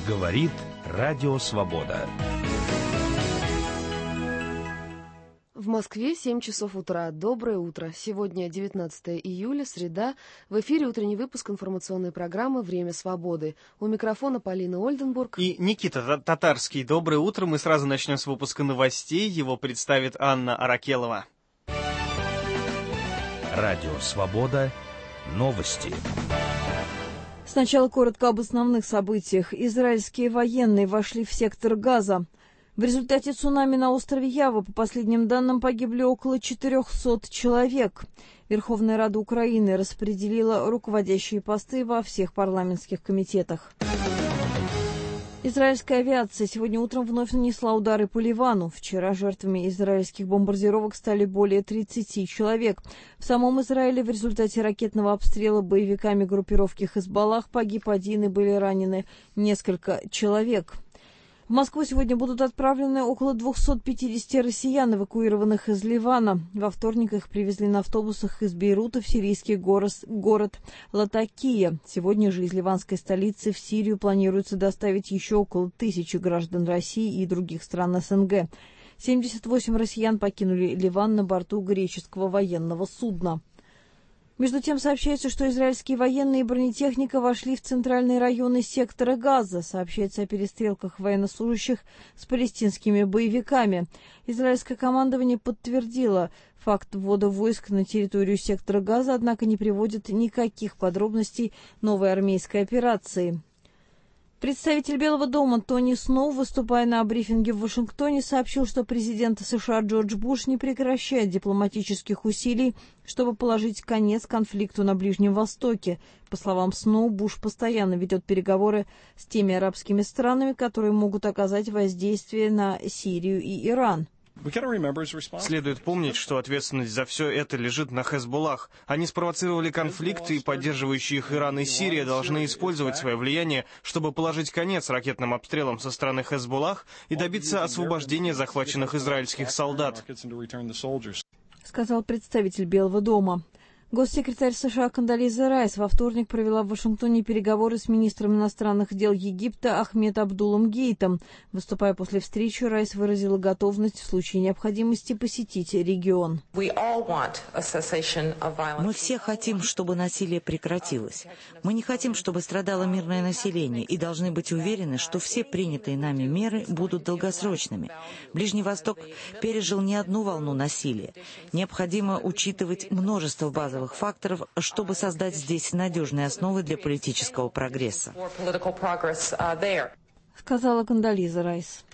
Говорит Радио Свобода. В Москве 7 часов утра. Доброе утро. Сегодня 19 июля, среда. В эфире утренний выпуск информационной программы «Время свободы». У микрофона Полина Ольденбург и Никита Татарский. Доброе утро. Мы сразу начнем с выпуска новостей. Его представит Анна Аракелова. Радио Свобода. Новости. Сначала коротко об основных событиях. Израильские военные вошли в сектор Газа. В результате цунами на острове Ява, по последним данным, погибли около 400 человек. Верховная Рада Украины распределила руководящие посты во всех парламентских комитетах. Израильская авиация сегодня утром вновь нанесла удары по Ливану. Вчера жертвами израильских бомбардировок стали более 30 человек. В самом Израиле в результате ракетного обстрела боевиками группировки Хезболлах погиб один и были ранены несколько человек. В Москву сегодня будут отправлены около 250 россиян, эвакуированных из Ливана. Во вторник их привезли на автобусах из Бейрута в сирийский город Латакия. Сегодня же из ливанской столицы в Сирию планируется доставить еще около 1000 граждан России и других стран СНГ. 78 россиян покинули Ливан на борту греческого военного судна. Между тем сообщается, что израильские военные и бронетехника вошли в центральные районы сектора Газа. Сообщается о перестрелках военнослужащих с палестинскими боевиками. Израильское командование подтвердило факт ввода войск на территорию сектора Газа, однако не приводит никаких подробностей новой армейской операции. Представитель Белого дома Тони Сноу, выступая на брифинге в Вашингтоне, сообщил, что президент США Джордж Буш не прекращает дипломатических усилий, чтобы положить конец конфликту на Ближнем Востоке. По словам Сноу, Буш постоянно ведет переговоры с теми арабскими странами, которые могут оказать воздействие на Сирию и Иран. Следует помнить, что ответственность за все это лежит на Хезболлах. Они спровоцировали конфликт, и поддерживающие их Иран и Сирия должны использовать свое влияние, чтобы положить конец ракетным обстрелам со стороны Хезболлах и добиться освобождения захваченных израильских солдат, сказал представитель Белого дома. Госсекретарь США Кондолиза Райс во вторник провела в Вашингтоне переговоры с министром иностранных дел Египта Ахмед Абдулом Гейтом. Выступая после встречи, Райс выразила готовность в случае необходимости посетить регион. Мы все хотим, чтобы насилие прекратилось. Мы не хотим, чтобы страдало мирное население, и должны быть уверены, что все принятые нами меры будут долгосрочными. Ближний Восток пережил не одну волну насилия. Необходимо учитывать множество базовых факторов, чтобы создать здесь надежные основы для политического прогресса, сказала Кондолиза Райс.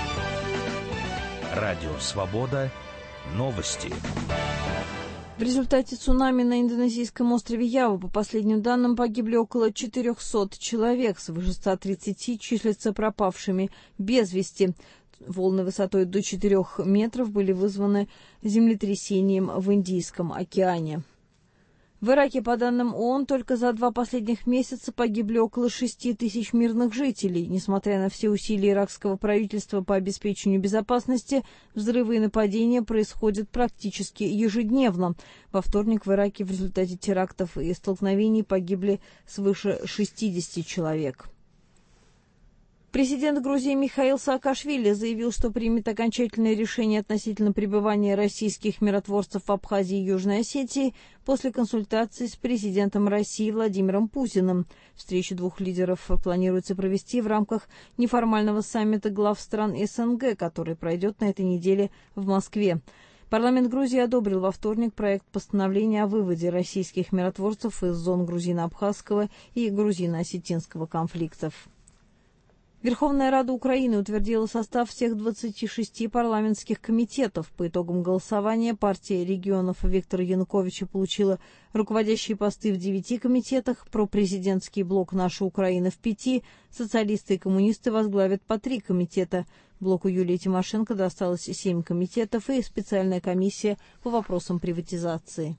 Радио Свобода. Новости. В результате цунами на индонезийском острове Ява, по последним данным, погибли около 400 человек, свыше 130 числятся пропавшими без вести. Волны высотой до 4 метров были вызваны землетрясением в Индийском океане. В Ираке, по данным ООН, только за 2 последних месяца погибли около 6 тысяч мирных жителей. Несмотря на все усилия иракского правительства по обеспечению безопасности, взрывы и нападения происходят практически ежедневно. Во вторник в Ираке в результате терактов и столкновений погибли свыше 60 человек. Президент Грузии Михаил Саакашвили заявил, что примет окончательное решение относительно пребывания российских миротворцев в Абхазии и Южной Осетии после консультаций с президентом России Владимиром Путиным. Встречу двух лидеров планируется провести в рамках неформального саммита глав стран СНГ, который пройдет на этой неделе в Москве. Парламент Грузии одобрил во вторник проект постановления о выводе российских миротворцев из зон грузино-абхазского и грузино-осетинского конфликтов. Верховная Рада Украины утвердила состав всех 26 парламентских комитетов. По итогам голосования партия регионов Виктора Януковича получила руководящие посты в 9 комитетах, пропрезидентский блок «Наша Украина» в 5, социалисты и коммунисты возглавят по 3 комитета. Блоку Юлии Тимошенко досталось 7 комитетов и специальная комиссия по вопросам приватизации.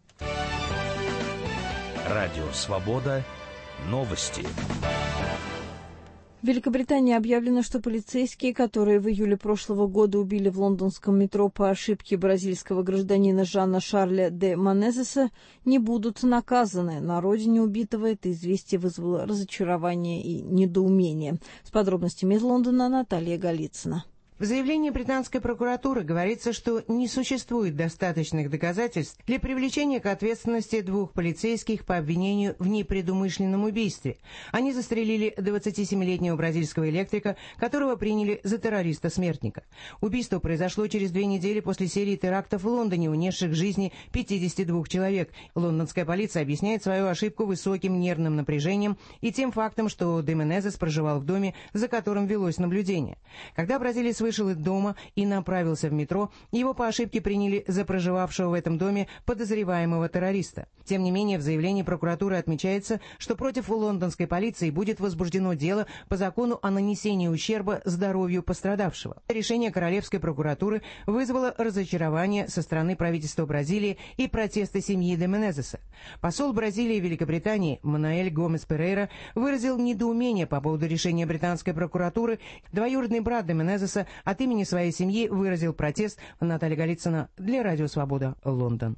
Радио Свобода. Новости. В Великобритании объявлено, что полицейские, которые в июле прошлого года убили в лондонском метро по ошибке бразильского гражданина Жана Шарля де Менезеса, не будут наказаны. На родине убитого это известие вызвало разочарование и недоумение. С подробностями из Лондона Наталья Голицына. В заявлении британской прокуратуры говорится, что не существует достаточных доказательств для привлечения к ответственности двух полицейских по обвинению в непредумышленном убийстве. Они застрелили 27-летнего бразильского электрика, которого приняли за террориста-смертника. Убийство произошло через 2 недели после серии терактов в Лондоне, унесших жизни 52 человек. Лондонская полиция объясняет свою ошибку высоким нервным напряжением и тем фактом, что де Менезес проживал в доме, за которым велось наблюдение. Когда бразилец вышел из дома и направился в метро, его по ошибке приняли за проживавшего в этом доме подозреваемого террориста. Тем не менее, в заявлении прокуратуры отмечается, что против лондонской полиции будет возбуждено дело по закону о нанесении ущерба здоровью пострадавшего. Решение королевской прокуратуры вызвало разочарование со стороны правительства Бразилии и протесты семьи де Менезеса. Посол Бразилии в Великобритании Мануэль Гомес Перейра выразил недоумение по поводу решения британской прокуратуры. Двоюродный брат де Менезеса от имени своей семьи выразил протест. Наталья Голицына для Радио Свобода, Лондон.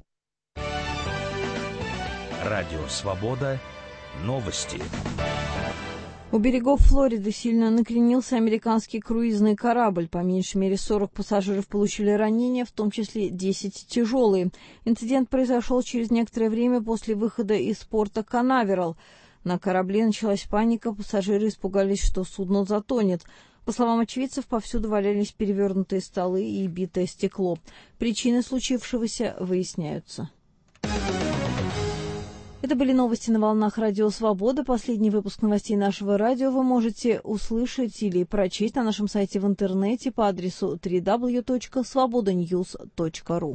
Радио Свобода. Новости. У берегов Флориды сильно накренился американский круизный корабль. По меньшей мере 40 пассажиров получили ранения, в том числе 10 тяжелые. Инцидент произошел через некоторое время после выхода из порта Канаверал. На корабле началась паника, пассажиры испугались, что судно затонет. По словам очевидцев, повсюду валялись перевернутые столы и битое стекло. Причины случившегося выясняются. Это были новости на волнах Радио Свобода. Последний выпуск новостей нашего радио вы можете услышать или прочесть на нашем сайте в интернете по адресу www.svobodanews.ru.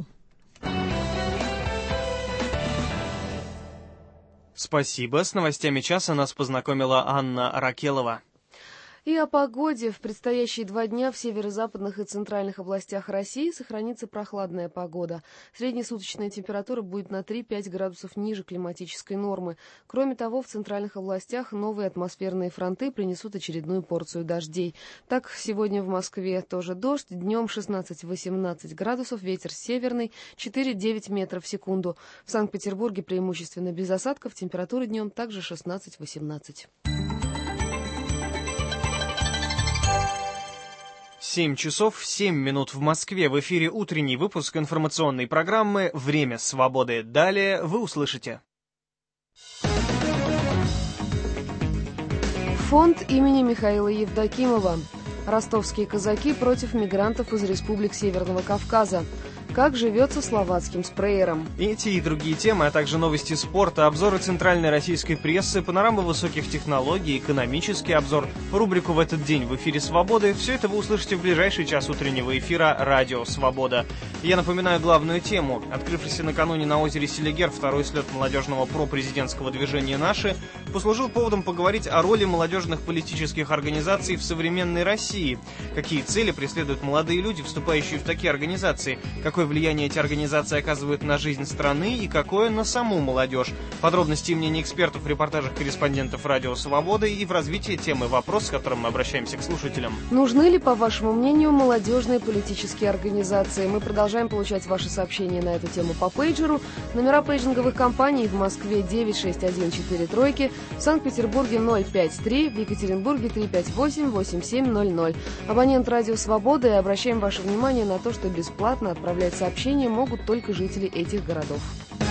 Спасибо. С новостями часа нас познакомила Анна Ракелова. И о погоде. В предстоящие 2 дня в северо-западных и центральных областях России сохранится прохладная погода. Среднесуточная температура будет на 3-5 градусов ниже климатической нормы. Кроме того, в центральных областях новые атмосферные фронты принесут очередную порцию дождей. Так, сегодня в Москве тоже дождь. Днем 16-18 градусов, ветер северный, 4-9 метров в секунду. В Санкт-Петербурге преимущественно без осадков, температура днем также 16-18. 7 часов 7 минут в Москве. В эфире утренний выпуск информационной программы «Время свободы». Далее вы услышите. Фонд имени Михаила Евдокимова. Ростовские казаки против мигрантов из республик Северного Кавказа. Как живется словацким спреером. Эти и другие темы, а также новости спорта, обзоры центральной российской прессы, панорама высоких технологий, экономический обзор, рубрику «В этот день» в эфире «Свободы» — все это вы услышите в ближайший час утреннего эфира «Радио Свобода». Я напоминаю главную тему. Открывшийся накануне на озере Селигер второй слет молодежного пропрезидентского движения «Наши» послужил поводом поговорить о роли молодежных политических организаций в современной России. Какие цели преследуют молодые люди, вступающие в такие организации, какое влияние эти организации оказывают на жизнь страны и какое на саму молодежь. Подробности и мнения экспертов в репортажах корреспондентов «Радио Свобода» и в развитии темы «Вопрос», с которым мы обращаемся к слушателям. Нужны ли, по вашему мнению, молодежные политические организации? Мы продолжаем получать ваши сообщения на эту тему по пейджеру. Номера пейджинговых компаний в Москве 96143, в Санкт-Петербурге 053, в Екатеринбурге 358-8700. Абонент «Радио Свобода», и обращаем ваше внимание на то, что бесплатно отправлять сообщения могут только жители этих городов.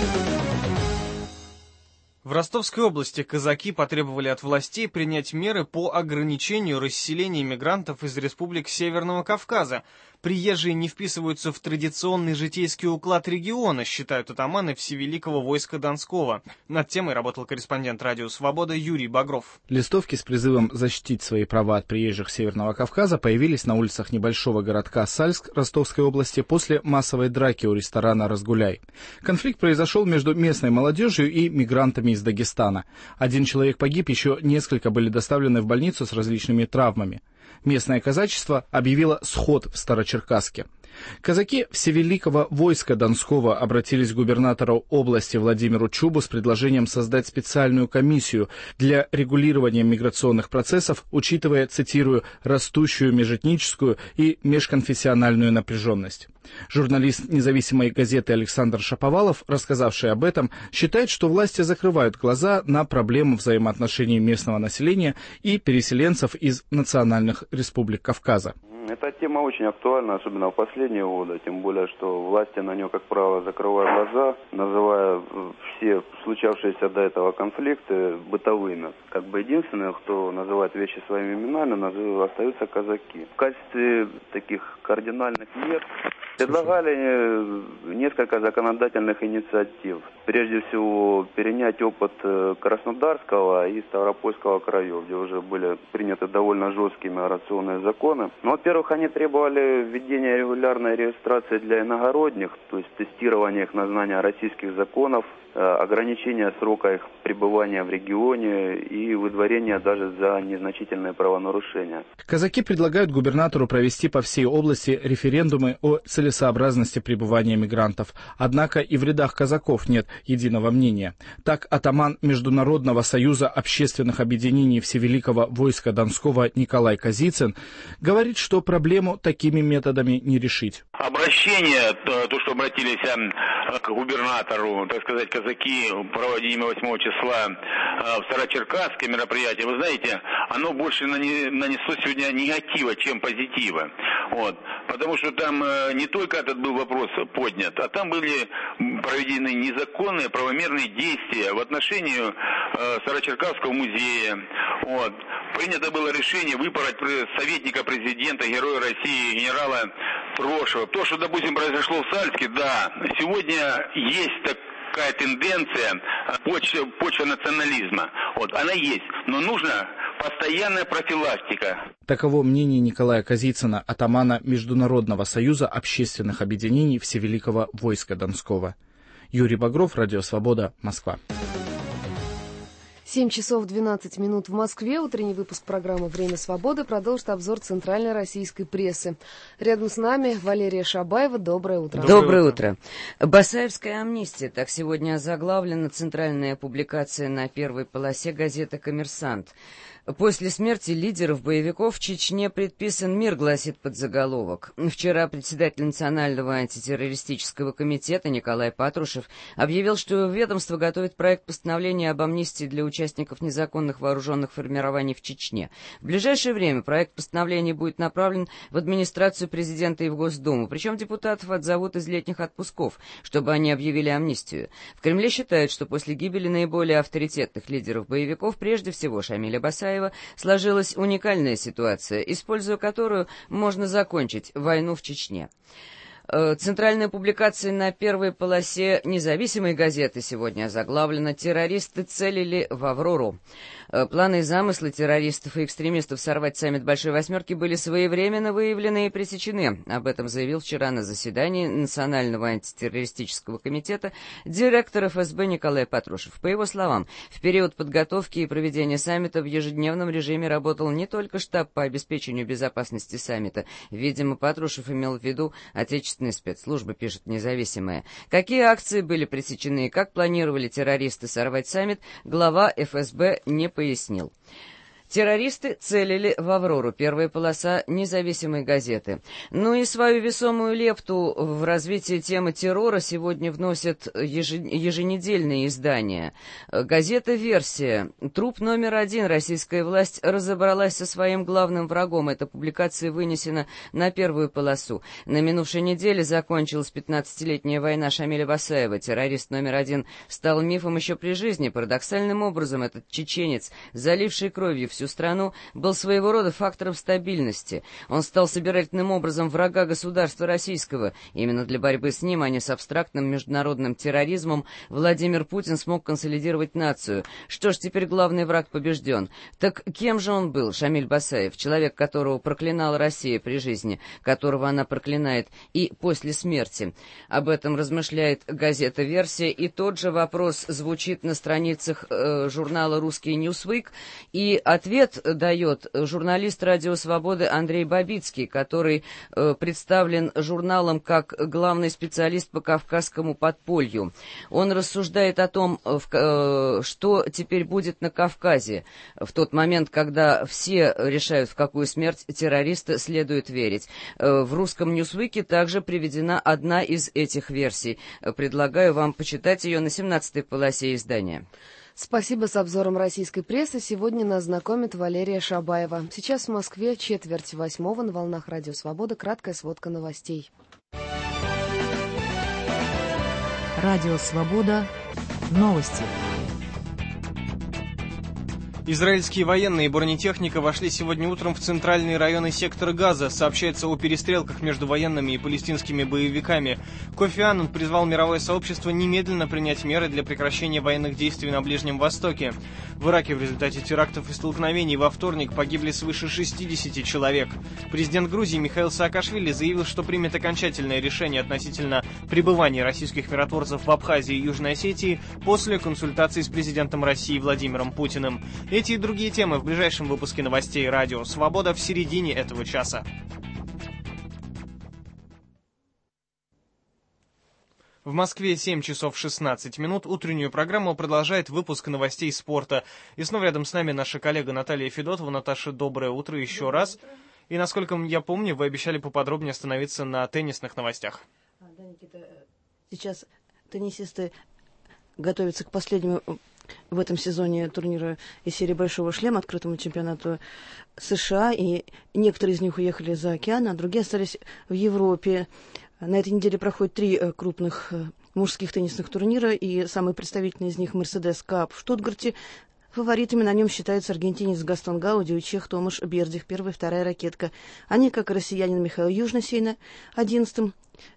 В Ростовской области казаки потребовали от властей принять меры по ограничению расселения мигрантов из республик Северного Кавказа. Приезжие не вписываются в традиционный житейский уклад региона, считают атаманы Всевеликого войска Донского. Над темой работал корреспондент «Радио Свобода» Юрий Багров. Листовки с призывом защитить свои права от приезжих Северного Кавказа появились на улицах небольшого городка Сальск Ростовской области после массовой драки у ресторана «Разгуляй». Конфликт произошел между местной молодежью и мигрантами из Дагестана. 1 человек погиб, еще несколько были доставлены в больницу с различными травмами. Местное казачество объявило сход в Старочеркасске. Казаки Всевеликого войска Донского обратились к губернатору области Владимиру Чубу с предложением создать специальную комиссию для регулирования миграционных процессов, учитывая, цитирую, «растущую межэтническую и межконфессиональную напряженность». Журналист независимой газеты Александр Шаповалов, рассказавший об этом, считает, что власти закрывают глаза на проблему взаимоотношений местного населения и переселенцев из национальных республик Кавказа. Эта тема очень актуальна, особенно в последние годы, тем более, что власти на нее, как правило, закрывают глаза, называя все случавшиеся до этого конфликты бытовыми. Как бы единственные, кто называет вещи своими именами, остаются казаки. В качестве таких кардинальных мер предлагали несколько законодательных инициатив. Прежде всего, перенять опыт Краснодарского и Ставропольского краев, где уже были приняты довольно жесткие миграционные законы. Но, во-первых, они требовали введения регулярной регистрации для иногородних, то есть тестирования их на знание российских законов, ограничения срока их пребывания в регионе и выдворения даже за незначительные правонарушения. Казаки предлагают губернатору провести по всей области референдумы о целесообразности пребывания мигрантов. Однако и в рядах казаков нет единого мнения. Так, атаман Международного союза общественных объединений Всевеликого войска Донского Николай Козицын говорит, что проблему такими методами не решить. Обращение, то, что обратились к губернатору, так сказать, казаки, проводимое 8 числа в Старочеркасске мероприятие, вы знаете, оно больше нанесло сегодня негатива, чем позитива. Вот. Потому что там не только этот был вопрос поднят, а там были проведены незаконные правомерные действия в отношении Старочеркасского музея. Вот. Принято было решение выпороть советника президента, героя России, генерала Трошева. То, что, допустим, произошло в Сальске, да, сегодня есть такая тенденция, почва национализма. Вот, она есть, но нужна постоянная профилактика. Таково мнение Николая Козицына, атамана Международного союза общественных объединений Всевеликого войска Донского. Юрий Багров, Радио Свобода, Москва. 7 часов 12 минут в Москве. Утренний выпуск программы «Время свободы» продолжит обзор центральной российской прессы. Рядом с нами Валерия Шабаева. Доброе утро. Доброе утро. Басаевская амнистия. Так сегодня озаглавлена центральная публикация на первой полосе газеты «Коммерсант». После смерти лидеров боевиков в Чечне предписан мир, гласит подзаголовок. Вчера председатель Национального антитеррористического комитета Николай Патрушев объявил, что ведомство готовит проект постановления об амнистии для участников незаконных вооруженных формирований в Чечне. В ближайшее время проект постановления будет направлен в администрацию президента и в Госдуму, причем депутатов отзовут из летних отпусков, чтобы они объявили амнистию. В Кремле считают, что после гибели наиболее авторитетных лидеров боевиков, прежде всего Шамиля Басаева, сложилась уникальная ситуация, используя которую можно закончить войну в Чечне. Центральная публикация на первой полосе независимой газеты сегодня озаглавлена «Террористы целили в Аврору». Планы и замыслы террористов и экстремистов сорвать саммит Большой Восьмерки были своевременно выявлены и пресечены. Об этом заявил вчера на заседании Национального антитеррористического комитета директор ФСБ Николай Патрушев. По его словам, в период подготовки и проведения саммита в ежедневном режиме работал не только штаб по обеспечению безопасности саммита. Видимо, Патрушев имел в виду отечественные спецслужбы, пишет «Независимая». Какие акции были пресечены и как планировали террористы сорвать саммит, глава ФСБ не пояснил. Террористы целили в Аврору. Первая полоса независимой газеты. Ну и свою весомую лепту в развитие темы террора сегодня вносят еженедельные издания. Газета «Версия». Труп номер 1. Российская власть разобралась со своим главным врагом. Эта публикация вынесена на первую полосу. На минувшей неделе закончилась 15-летняя война Шамиля Басаева. Террорист номер 1 стал мифом еще при жизни. Парадоксальным образом этот чеченец, заливший кровью всю страну, был своего рода фактором стабильности. Он стал собирательным образом врага государства российского. Именно для борьбы с ним, а не с абстрактным международным терроризмом, Владимир Путин смог консолидировать нацию. Что ж, теперь главный враг побежден. Так кем же он был, Шамиль Басаев? Человек, которого проклинала Россия при жизни, которого она проклинает и после смерти. Об этом размышляет газета «Версия», и тот же вопрос звучит на страницах журнала «Русский Ньюсвик», и ответ Ответ дает журналист «Радио Свободы» Андрей Бабицкий, который представлен журналом как главный специалист по кавказскому подполью. Он рассуждает о том, что теперь будет на Кавказе в тот момент, когда все решают, в какую смерть террориста следует верить. В русском Ньюсвике также приведена одна из этих версий. Предлагаю вам почитать ее на 17-й полосе издания. Спасибо. С обзором российской прессы сегодня нас знакомит Валерия Шабаева. Сейчас в Москве 7:45 на волнах Радио Свобода. Краткая сводка новостей. Радио Свобода. Новости. Израильские военные и бронетехника вошли сегодня утром в центральные районы сектора Газа. Сообщается о перестрелках между военными и палестинскими боевиками. Кофи Аннан призвал мировое сообщество немедленно принять меры для прекращения военных действий на Ближнем Востоке. В Ираке в результате терактов и столкновений во вторник погибли свыше 60 человек. Президент Грузии Михаил Саакашвили заявил, что примет окончательное решение относительно пребывания российских миротворцев в Абхазии и Южной Осетии после консультаций с президентом России Владимиром Путиным. Эти и другие темы в ближайшем выпуске новостей «Радио Свобода» в середине этого часа. В Москве 7 часов 16 минут. Утреннюю программу продолжает выпуск новостей спорта. И снова рядом с нами наша коллега Наталья Федотова. Наташа, доброе утро еще раз. И, насколько я помню, вы обещали поподробнее остановиться на теннисных новостях. Да, Никита, сейчас теннисисты готовятся к последнему в этом сезоне турнира из серии «Большого шлема», открытому чемпионату США, и некоторые из них уехали за океан, а другие остались в Европе. На этой неделе проходят 3 крупных мужских теннисных турнира, и самый представительный из них «Мерседес Кап» в Штутгарте. Фаворитами на нем считаются аргентинец Гастон Гауди и чех Томаш Бердих, 1-я и 2-я ракетка. Они, как и россиянин Михаил Южносей на 11-м,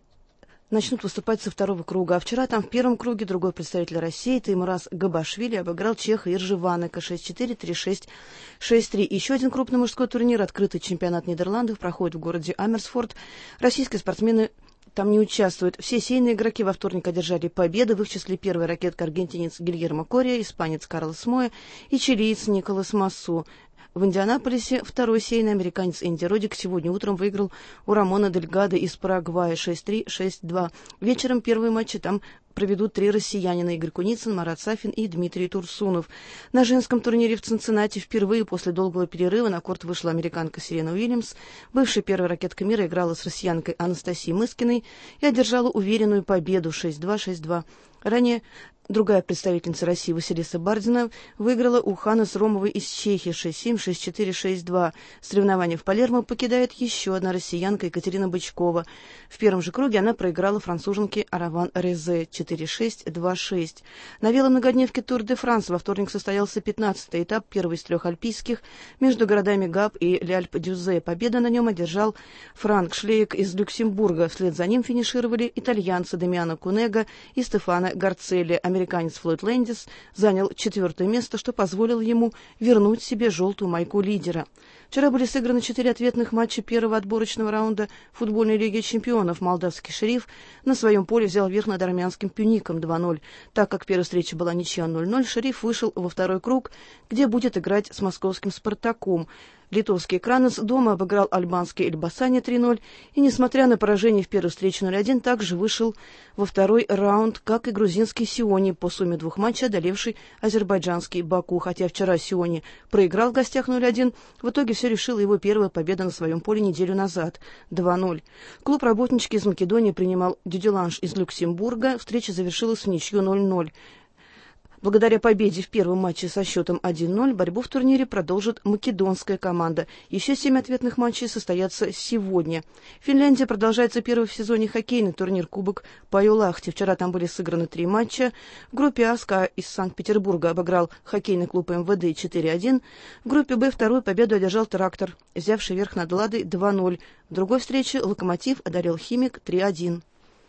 начнут выступать со 2-го круга. А вчера там в первом круге другой представитель России, Теймураз Габашвили, обыграл чеха Иржи Ванека 6-4, 3-6, 6-3. Еще один крупный мужской турнир, открытый чемпионат Нидерландов, проходит в городе Амерсфорд. Российские спортсмены там не участвуют. Все сейные игроки во вторник одержали победы. В их числе 1-я ракетка аргентинец Гильермо Кория, испанец Карлос Моя и чилиец Николас Массу. В Индианаполисе 2-й сейный американец Энди Родик сегодня утром выиграл у Рамона Дельгадо из Парагвая 6-3, 6-2. Вечером первые матчи там проведут 3 россиянина: Игорь Куницын, Марат Сафин и Дмитрий Турсунов. На женском турнире в Цинциннати впервые после долгого перерыва на корт вышла американка Серена Уильямс. Бывшая 1-я ракетка мира играла с россиянкой Анастасией Мыскиной и одержала уверенную победу 6-2, 6-2. Ранее другая представительница России Василиса Бардина выиграла у Ханес Ромовой из Чехии 6-7, 6-4, 6-2. Соревнования в Палермо покидает еще одна россиянка Екатерина Бычкова. В первом же круге она проиграла француженке Араван Резе 4-6, 2-6. На веломногодневке Тур де Франс во вторник состоялся 15-й этап, первый из 3 альпийских, между городами Гап и Ляльп-Дюзе. Победу на нем одержал Франк Шлейк из Люксембурга. Вслед за ним финишировали итальянцы Дамиано Кунега и Стефано Гарцелли. Американец Флойд Лэндис занял 4-е место, что позволило ему вернуть себе желтую майку лидера. Вчера были сыграны 4 ответных матча первого отборочного раунда футбольной лиги чемпионов. Молдавский «Шериф» на своем поле взял верх над армянским «Пюником» 2-0. Так как первая встреча была ничья 0-0, «Шериф» вышел во 2-й круг, где будет играть с московским «Спартаком». Литовский «Кранец» дома обыграл альбанский «Эльбасани» 3-0 и, несмотря на поражение в первой встрече 0-1, также вышел во 2-й раунд, как и грузинский «Сиони», по сумме 2 матчей одолевший азербайджанский «Баку». Хотя вчера «Сиони» проиграл в гостях 0-1, в итоге все решила его первая победа на своем поле неделю назад 2-0. Клуб «Работнички» из Македонии принимал «Дюделанж» из Люксембурга. Встреча завершилась в ничью 0-0. Благодаря победе в первом матче со счетом 1-0 борьбу в турнире продолжит македонская команда. Еще 7 ответных матчей состоятся сегодня. В Финляндии продолжается первый в сезоне хоккейный турнир Кубок Паюлахти. Вчера там были сыграны 3 матча. В группе А СКА из Санкт-Петербурга обыграл хоккейный клуб МВД 4-1. В группе Б вторую победу одержал Трактор, взявший верх над Ладой 2-0. В другой встрече Локомотив одолел Химик 3-1.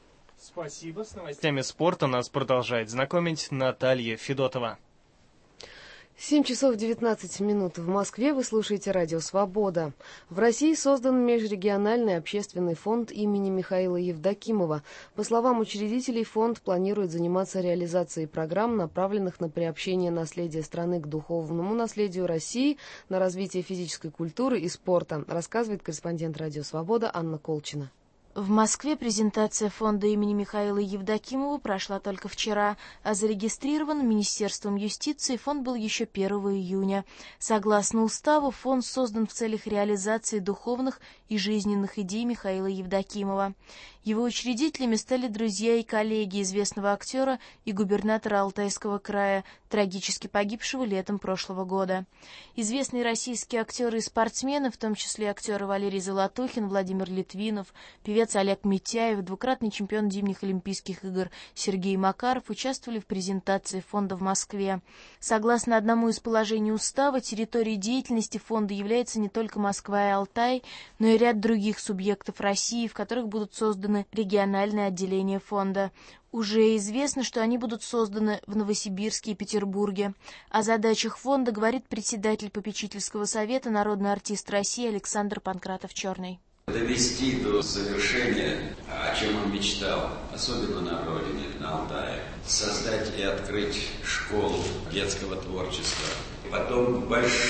Спасибо. С новостями спорта нас продолжает знакомить Наталья Федотова. 7 часов 19 минут в Москве. Вы слушаете радио «Свобода». В России создан межрегиональный общественный фонд имени Михаила Евдокимова. По словам учредителей, фонд планирует заниматься реализацией программ, направленных на приобщение наследия страны к духовному наследию России, на развитие физической культуры и спорта, рассказывает корреспондент радио «Свобода» Анна Колчина. В Москве презентация фонда имени Михаила Евдокимова прошла только вчера, а зарегистрирован Министерством юстиции фонд был еще 1 июня. Согласно уставу, фонд создан в целях реализации духовных и жизненных идей Михаила Евдокимова. Его учредителями стали друзья и коллеги известного актера и губернатора Алтайского края, трагически погибшего летом прошлого года. Известные российские актеры и спортсмены, в том числе актеры Валерий Золотухин, Владимир Литвинов, певец Олег Митяев, двукратный чемпион зимних Олимпийских игр Сергей Макаров участвовали в презентации фонда в Москве. Согласно одному из положений устава, территорией деятельности фонда является не только Москва и Алтай, но и ряд других субъектов России, в которых будут созданы региональные отделения фонда. Уже известно, что они будут созданы в Новосибирске и Петербурге. О задачах фонда говорит председатель попечительского совета, народный артист России Александр Панкратов-Черный. Довести до завершения, о чем он мечтал, особенно на родине, на Алтае, создать и открыть школу детского творчества. Потом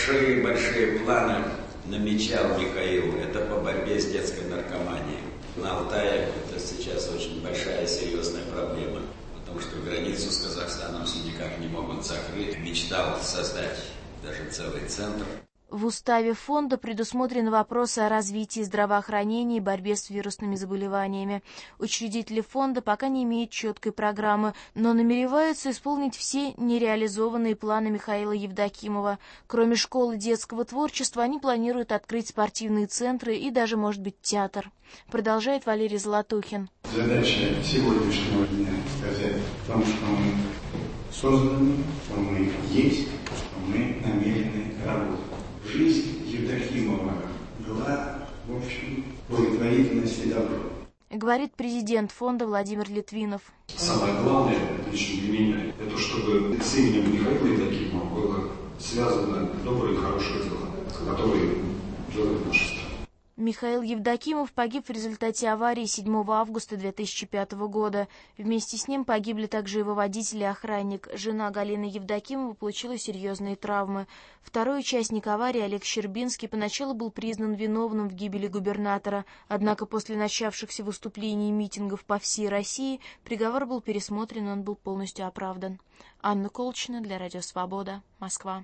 большие планы намечал Михаил. Это по борьбе с детской наркоманией. На Алтае это сейчас очень большая, серьезная проблема, потому что границу с Казахстаном все никак не могут закрыть. Мечтал создать даже целый центр. В уставе фонда предусмотрены вопросы о развитии здравоохранения и борьбе с вирусными заболеваниями. Учредители фонда пока не имеют четкой программы, но намереваются исполнить все нереализованные планы Михаила Евдокимова. Кроме школы детского творчества, они планируют открыть спортивные центры и даже, может быть, театр. Продолжает Валерий Золотухин. Задача сегодняшнего дня сказать о том, что мы созданы, что мы есть, что мы намерены работать. Жизнь Евдокимова была, в общем, благотворительность и добро. Говорит президент фонда Владимир Литвинов. Самое главное лично для меня, это чтобы с именем Михаила Евдокимова было связано доброе и хорошее дело, которое делает наша страна. Михаил Евдокимов погиб в результате аварии 7 августа 2005 года. Вместе с ним погибли также его водитель и охранник. Жена Галины Евдокимова получила серьезные травмы. Второй участник аварии, Олег Щербинский, поначалу был признан виновным в гибели губернатора. Однако после начавшихся выступлений и митингов по всей России приговор был пересмотрен, и он был полностью оправдан. Анна Колчина для Радио Свобода, Москва.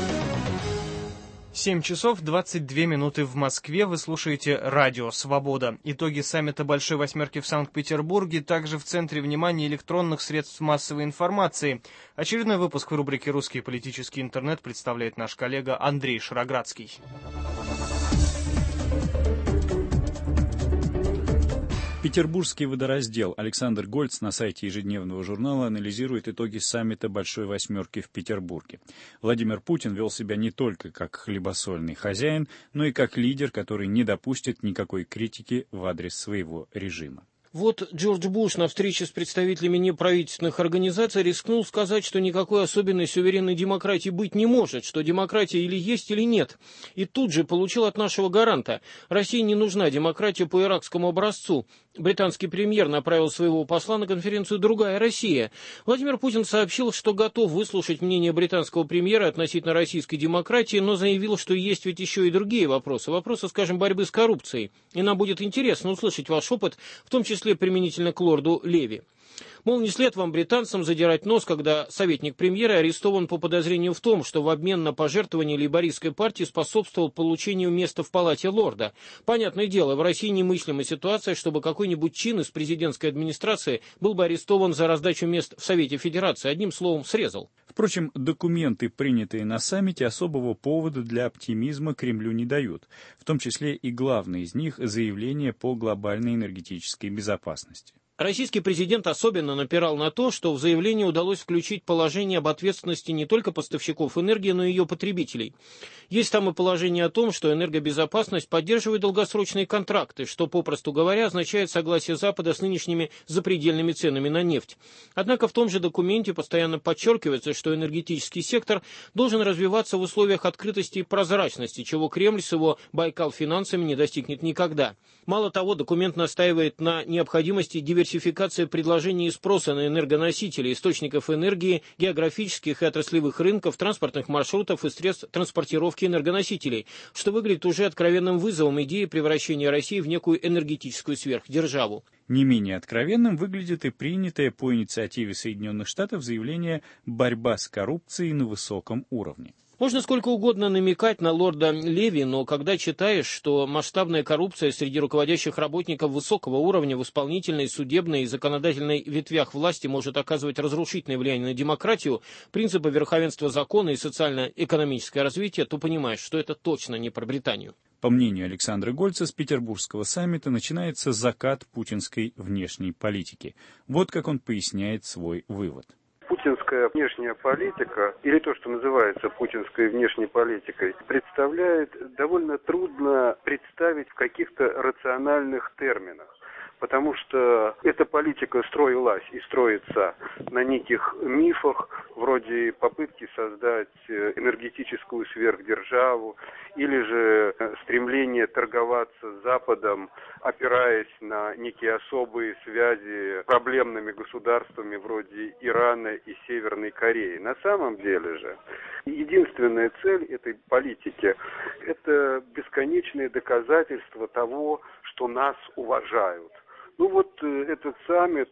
7 часов 22 минуты в Москве. Вы слушаете радио «Свобода». Итоги саммита Большой Восьмерки в Санкт-Петербурге также в центре внимания электронных средств массовой информации. Очередной выпуск в рубрике «Русский политический интернет» представляет наш коллега Андрей Шароградский. Петербургский водораздел Александр Гольц на сайте ежедневного журнала анализирует итоги саммита Большой Восьмерки в Петербурге. Владимир Путин вел себя не только как хлебосольный хозяин, но и как лидер, который не допустит никакой критики в адрес своего режима. Вот Джордж Буш на встрече с представителями неправительственных организаций рискнул сказать, что никакой особенной суверенной демократии быть не может, что демократия или есть, или нет. И тут же получил от нашего гаранта: России не нужна демократия по иракскому образцу. Британский премьер направил своего посла на конференцию «Другая Россия». Владимир Путин сообщил, что готов выслушать мнение британского премьера относительно российской демократии, но заявил, что есть ведь еще и другие вопросы. Вопросы, скажем, борьбы с коррупцией. И нам будет интересно услышать ваш опыт, в том числе применительно к лорду Леви. Мол, не след вам, британцам, задирать нос, когда советник премьера арестован по подозрению в том, что в обмен на пожертвования лейбористской партии способствовал получению места в палате лорда. Понятное дело, в России немыслима ситуация, чтобы какой-нибудь чин из президентской администрации был бы арестован за раздачу мест в Совете Федерации. Одним словом, срезал. Впрочем, документы, принятые на саммите, особого повода для оптимизма Кремлю не дают, в том числе и главное из них — заявление по глобальной энергетической безопасности. Российский президент особенно напирал на то, что в заявлении удалось включить положение об ответственности не только поставщиков энергии, но и ее потребителей. Есть там и положение о том, что энергобезопасность поддерживает долгосрочные контракты, что, попросту говоря, означает согласие Запада с нынешними запредельными ценами на нефть. Однако в том же документе постоянно подчеркивается, что энергетический сектор должен развиваться в условиях открытости и прозрачности, чего Кремль с его Байкал-финансами не достигнет никогда. Мало того, документ настаивает на необходимости диверсификации предложений и спроса на энергоносители, источников энергии, географических и отраслевых рынков, транспортных маршрутов и средств транспортировки энергоносителей, что выглядит уже откровенным вызовом идеи превращения России в некую энергетическую сверхдержаву. Не менее откровенным выглядит и принятое по инициативе Соединенных Штатов заявление «Борьба с коррупцией на высоком уровне». Можно сколько угодно намекать на лорда Леви, но когда читаешь, что масштабная коррупция среди руководящих работников высокого уровня в исполнительной, судебной и законодательной ветвях власти может оказывать разрушительное влияние на демократию, принципы верховенства закона и социально-экономическое развитие, то понимаешь, что это точно не про Британию. По мнению Александра Гольца, с Петербургского саммита начинается закат путинской внешней политики. Вот как он поясняет свой вывод. Путинская внешняя политика, или то, что называется путинской внешней политикой, представляет довольно трудно представить в каких-то рациональных терминах. Потому что эта политика строилась и строится на неких мифах, вроде попытки создать энергетическую сверхдержаву, или же стремление торговаться с Западом, опираясь на некие особые связи с проблемными государствами вроде Ирана и Северной Кореи. На самом деле же единственная цель этой политики – это бесконечное доказательство того, что нас уважают. Ну вот этот саммит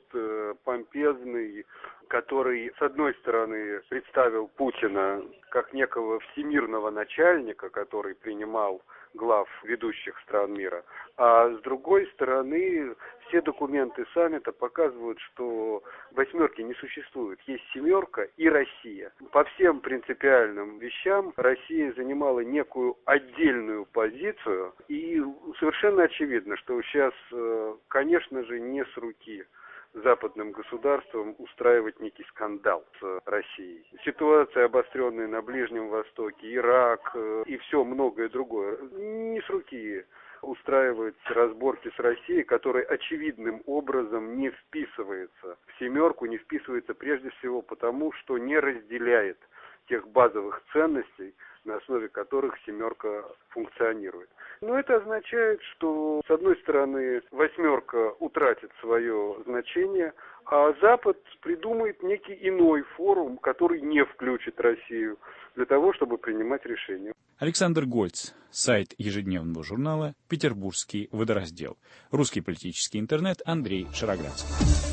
помпезный, который, с одной стороны, представил Путина как некого всемирного начальника, который принимал глав ведущих стран мира, а с другой стороны, все документы саммита показывают, что восьмерки не существует. Есть семерка и Россия. По всем принципиальным вещам Россия занимала некую отдельную позицию, и совершенно очевидно, что сейчас, конечно же, не с руки западным государствам устраивать некий скандал с Россией. Ситуация, обостренная на Ближнем Востоке, Ирак и все многое другое, не с руки устраивать разборки с Россией, которая очевидным образом не вписывается в семерку, не вписывается прежде всего потому, что не разделяет тех базовых ценностей, на основе которых семерка функционирует. Но это означает, что, с одной стороны, восьмерка утратит свое значение, а Запад придумает некий иной форум, который не включит Россию, для того, чтобы принимать решения. Александр Гольц, сайт ежедневного журнала «Петербургский водораздел». Русский политический интернет, Андрей Шароградский.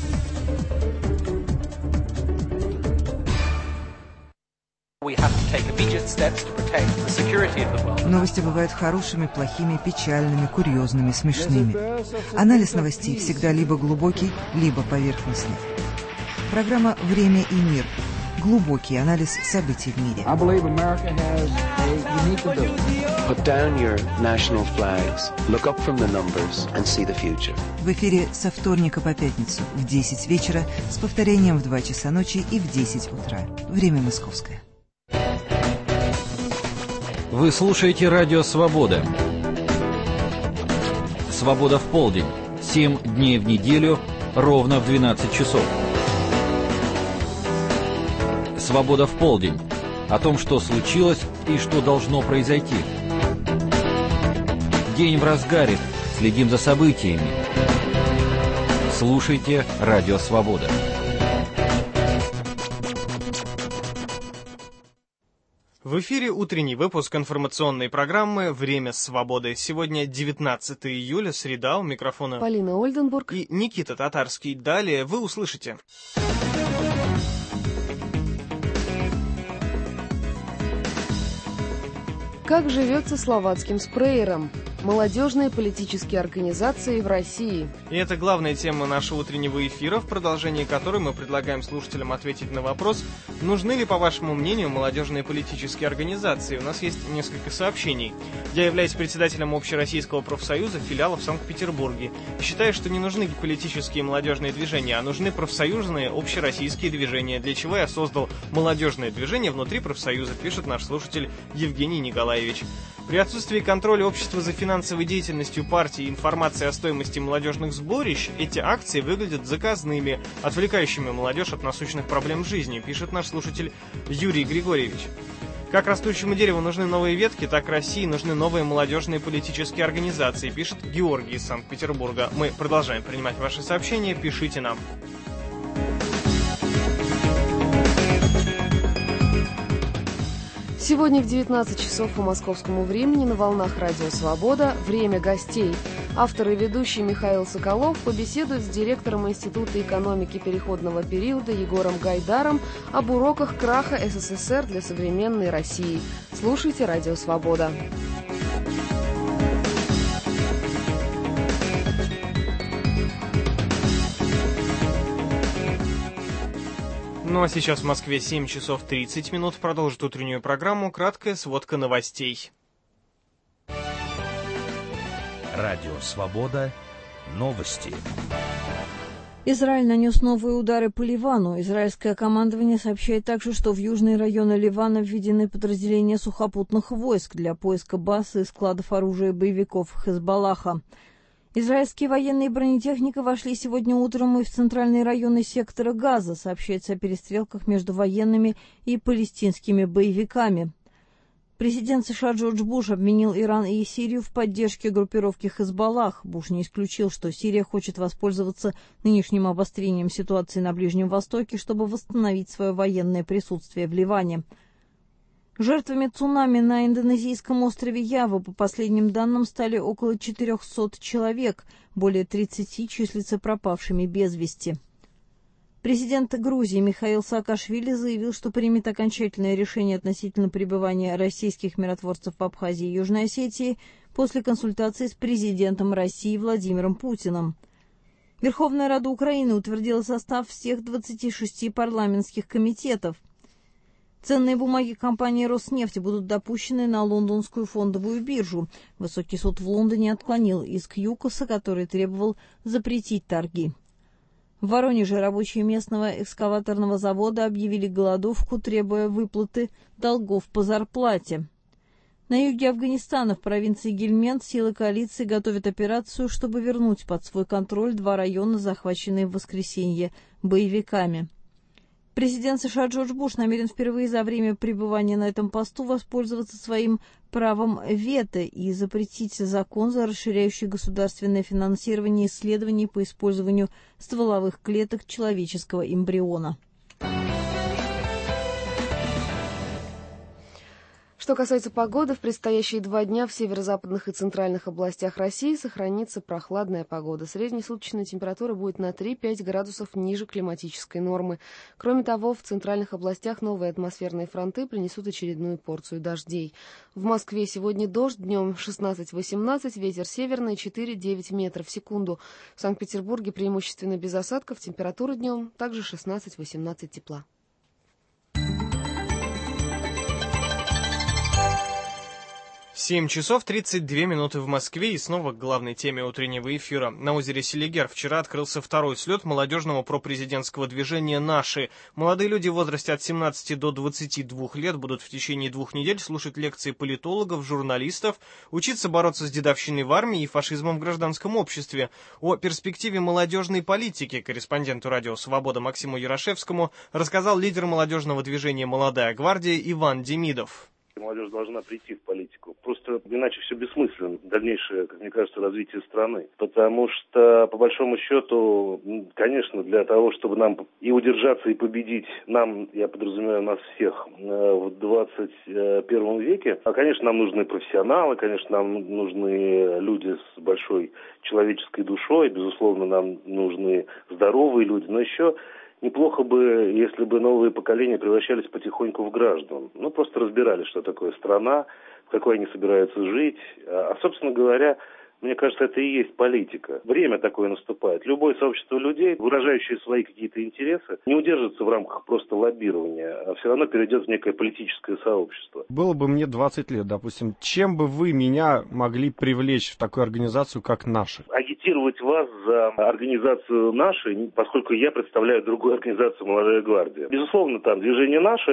Новости бывают хорошими, плохими, печальными, курьезными, смешными. Анализ новостей всегда либо глубокий, либо поверхностный. Программа «Время и мир». Глубокий анализ событий в мире. В эфире со вторника по пятницу в 10 вечера с повторением в 2 часа ночи и в 10 утра. Время московское. Вы слушаете Радио Свобода. Свобода в полдень. 7 дней в неделю, ровно в 12 часов. Свобода в полдень. О том, что случилось и что должно произойти. День в разгаре. Следим за событиями. Слушайте Радио Свобода. В эфире утренний выпуск информационной программы «Время свободы». Сегодня 19 июля, среда, у микрофона Полина Ольденбург и Никита Татарский. Далее вы услышите. Как живется словацким спреером? Молодежные политические организации в России. И это главная тема нашего утреннего эфира, в продолжении которой мы предлагаем слушателям ответить на вопрос, нужны ли, по вашему мнению, молодежные политические организации. У нас есть несколько сообщений. Я являюсь председателем Общероссийского профсоюза филиала в Санкт-Петербурге. Считаю, что не нужны политические молодежные движения, а нужны профсоюзные общероссийские движения, для чего я создал молодежное движение внутри профсоюза, пишет наш слушатель Евгений Николаевич. При отсутствии контроля общества за финансовой деятельностью партии и информации о стоимости молодежных сборищ, эти акции выглядят заказными, отвлекающими молодежь от насущных проблем жизни, пишет наш слушатель Юрий Григорьевич. Как растущему дереву нужны новые ветки, так России нужны новые молодежные политические организации, пишет Георгий из Санкт-Петербурга. Мы продолжаем принимать ваши сообщения, пишите нам. Сегодня в 19 часов по московскому времени на волнах Радио Свобода «Время гостей». Автор и ведущий Михаил Соколов побеседует с директором Института экономики переходного периода Егором Гайдаром об уроках краха СССР для современной России. Слушайте Радио Свобода. Ну а сейчас в Москве 7 часов 30 минут. Продолжит утреннюю программу краткая сводка новостей. Радио «Свобода». Новости. Израиль нанес новые удары по Ливану. Израильское командование сообщает также, что в южные районы Ливана введены подразделения сухопутных войск для поиска баз и складов оружия боевиков Хезболлаха. Израильские военные и бронетехника вошли сегодня утром и в центральные районы сектора Газа. Сообщается о перестрелках между военными и палестинскими боевиками. Президент США Джордж Буш обвинил Иран и Сирию в поддержке группировки Хезболлах. Буш не исключил, что Сирия хочет воспользоваться нынешним обострением ситуации на Ближнем Востоке, чтобы восстановить свое военное присутствие в Ливане. Жертвами цунами на индонезийском острове Ява, по последним данным, стали около 400 человек, более 30 числятся пропавшими без вести. Президент Грузии Михаил Саакашвили заявил, что примет окончательное решение относительно пребывания российских миротворцев в Абхазии и Южной Осетии после консультации с президентом России Владимиром Путиным. Верховная Рада Украины утвердила состав всех 26 парламентских комитетов. Ценные бумаги компании «Роснефть» будут допущены на лондонскую фондовую биржу. Высокий суд в Лондоне отклонил иск ЮКОСа, который требовал запретить торги. В Воронеже рабочие местного экскаваторного завода объявили голодовку, требуя выплаты долгов по зарплате. На юге Афганистана, в провинции Гельманд, силы коалиции готовят операцию, чтобы вернуть под свой контроль 2 района, захваченные в воскресенье боевиками. Президент США Джордж Буш намерен впервые за время пребывания на этом посту воспользоваться своим правом вето и запретить закон, расширяющий государственное финансирование исследований по использованию стволовых клеток человеческого эмбриона. Что касается погоды, в предстоящие 2 дня в северо-западных и центральных областях России сохранится прохладная погода. Средняя суточная температура будет на 3-5 градусов ниже климатической нормы. Кроме того, в центральных областях новые атмосферные фронты принесут очередную порцию дождей. В Москве сегодня дождь, днем 16-18, ветер северный 4-9 метров в секунду. В Санкт-Петербурге преимущественно без осадков, температура днем также 16-18 тепла. 7 часов 32 минуты в Москве и снова к главной теме утреннего эфира. На озере Селигер вчера открылся 2-й слет молодежного пропрезидентского движения «Наши». Молодые люди в возрасте от 17 до 22 лет будут в течение 2 недель слушать лекции политологов, журналистов, учиться бороться с дедовщиной в армии и фашизмом в гражданском обществе. О перспективе молодежной политики корреспонденту радио «Свобода» Максиму Ярошевскому рассказал лидер молодежного движения «Молодая гвардия» Иван Демидов. Молодежь должна прийти в политику. Просто иначе все бессмысленно, дальнейшее, как мне кажется, развитие страны. Потому что, по большому счету, конечно, для того, чтобы нам и удержаться, и победить нам, я подразумеваю, нас всех в 21 веке, конечно, нам нужны профессионалы, конечно, нам нужны люди с большой человеческой душой, безусловно, нам нужны здоровые люди, но еще неплохо бы, если бы новые поколения превращались потихоньку в граждан. Ну, просто разбирали, что такое страна, в какой они собираются жить. А, собственно говоря, мне кажется, это и есть политика. Время такое наступает. Любое сообщество людей, выражающее свои какие-то интересы, не удержится в рамках просто лоббирования, а все равно перейдет в некое политическое сообщество. Было бы мне 20 лет, допустим, чем бы вы меня могли привлечь в такую организацию, как наша? Агитировать вас за организацию «Наши», поскольку я представляю другую организацию «Молодая гвардия». Безусловно, там движение «Наше» —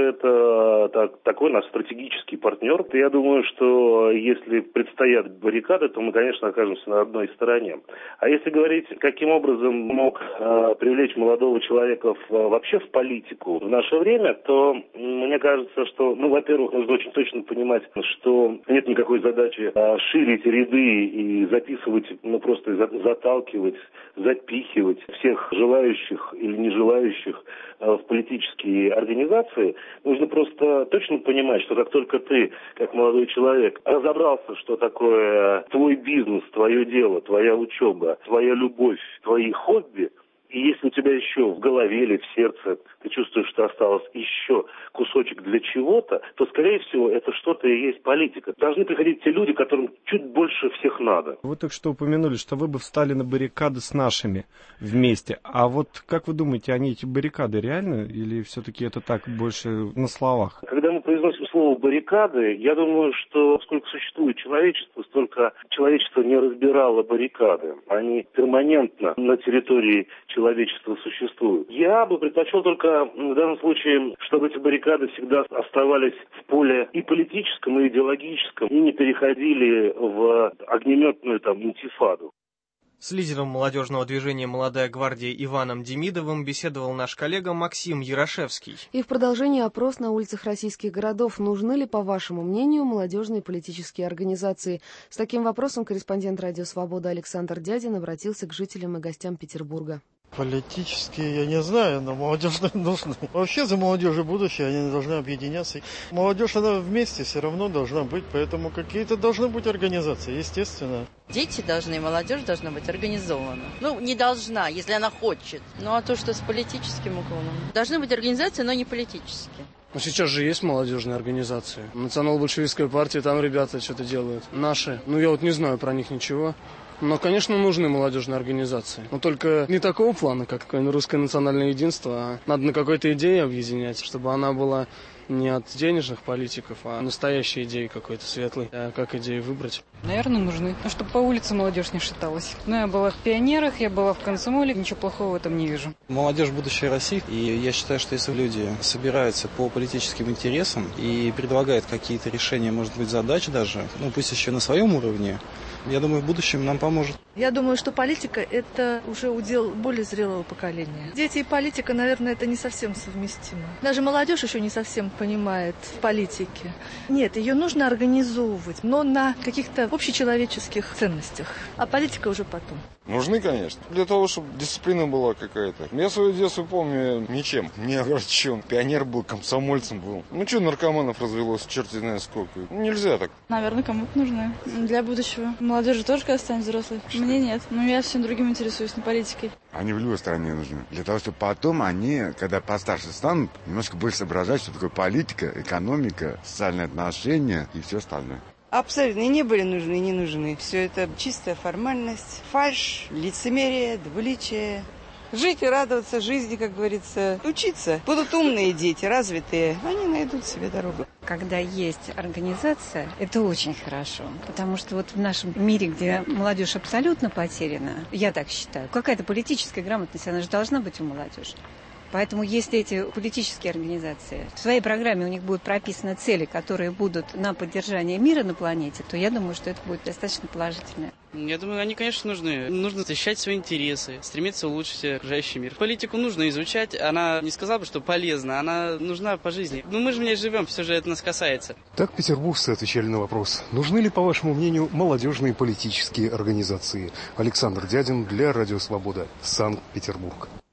это такой наш стратегический партнер. Я думаю, что если предстоят баррикады, то мы, конечно, окажемся на одной стороне. А если говорить, каким образом мог привлечь молодого человека вообще в политику в наше время, то мне кажется, что, во-первых, нужно очень точно понимать, что нет никакой задачи ширить ряды и записывать, просто заталкивать, запихивать всех желающих или не желающих в политические организации. Нужно просто точно понимать, что как только ты, как молодой человек, разобрался, что такое твой бизнес, твое дело, твоя учеба, твоя любовь, твои хобби, и если у тебя еще в голове или в сердце ты чувствуешь, что осталось еще кусочек для чего-то, то, скорее всего, это что-то и есть политика. Должны приходить те люди, которым чуть больше всех надо. Вы только что упомянули, что вы бы встали на баррикады с нашими вместе. А вот как вы думаете, они эти баррикады реально или все-таки это так больше на словах? Когда мы произносим слово «баррикады», я думаю, что сколько существует человечество, столько человечество не разбирало баррикады. Они перманентно на территории человечества существуют. Я бы предпочел только в данном случае, чтобы эти баррикады всегда оставались в поле и политическом, и идеологическом, и не переходили в огнеметную интифаду. С лидером молодежного движения «Молодая гвардия» Иваном Демидовым беседовал наш коллега Максим Ярошевский. И в продолжении опрос на улицах российских городов. Нужны ли, по вашему мнению, молодежные политические организации? С таким вопросом корреспондент «Радио Свобода» Александр Дядин обратился к жителям и гостям Петербурга. Политические, я не знаю, но молодежные нужны. Вообще за молодежью будущее, они должны объединяться. Молодежь, она вместе все равно должна быть, поэтому какие-то должны быть организации, естественно. Дети должны, молодежь должна быть организована. Не должна, если она хочет. А то, что с политическим уклоном. Должны быть организации, но не политические. Сейчас же есть молодежные организации. Национал-большевистская партия, там ребята что-то делают. Наши. Я не знаю про них ничего. Но, конечно, нужны молодежные организации. Но только не такого плана, как русское национальное единство, а надо на какой-то идее объединять, чтобы она была не от денежных политиков, а настоящей идеи какой-то светлой. А как идею выбрать? Наверное, нужны. Чтобы по улице молодежь не шаталась. Я была в пионерах, я была в комсомоле, ничего плохого в этом не вижу. Молодежь – будущее России. И я считаю, что если люди собираются по политическим интересам и предлагают какие-то решения, может быть, задач даже, пусть еще на своем уровне, я думаю, в будущем нам поможет. Я думаю, что политика – это уже удел более зрелого поколения. Дети и политика, наверное, это не совсем совместимо. Даже молодежь еще не совсем понимает в политике. Нет, ее нужно организовывать, но на каких-то общечеловеческих ценностях. А политика уже потом. Нужны, конечно. Для того, чтобы дисциплина была какая-то. Я свое детство помню ничем. Не огорчен. Пионер был, комсомольцем был. Наркоманов развелось, черти знает сколько. Нельзя так. Наверное, кому-то нужны. Для будущего. Молодежи тоже, когда станет взрослой. Мне нет. Я всем другим интересуюсь, не политикой. Они в любой стране нужны. Для того, чтобы потом они, когда постарше станут, немножко больше соображать, что такое политика, экономика, социальные отношения и все остальное. Абсолютно. И не были нужны, и не нужны. Все это чистая формальность, фальшь, лицемерие, двуличие. Жить и радоваться жизни, как говорится. Учиться. Будут умные дети, развитые. Они найдут себе дорогу. Когда есть организация, это очень хорошо. Потому что в нашем мире, где молодежь абсолютно потеряна, я так считаю, какая-то политическая грамотность, она же должна быть у молодежи. Поэтому если эти политические организации, в своей программе у них будут прописаны цели, которые будут на поддержание мира на планете, то я думаю, что это будет достаточно положительно. Я думаю, они, конечно, нужны. Нужно защищать свои интересы, стремиться улучшить окружающий мир. Политику нужно изучать. Она не сказала бы, что полезна, она нужна по жизни. Мы же в ней живем, все же это нас касается. Так петербуржцы отвечали на вопрос. Нужны ли, по вашему мнению, молодежные политические организации? Александр Дядин для Радио Свобода, Санкт-Петербург.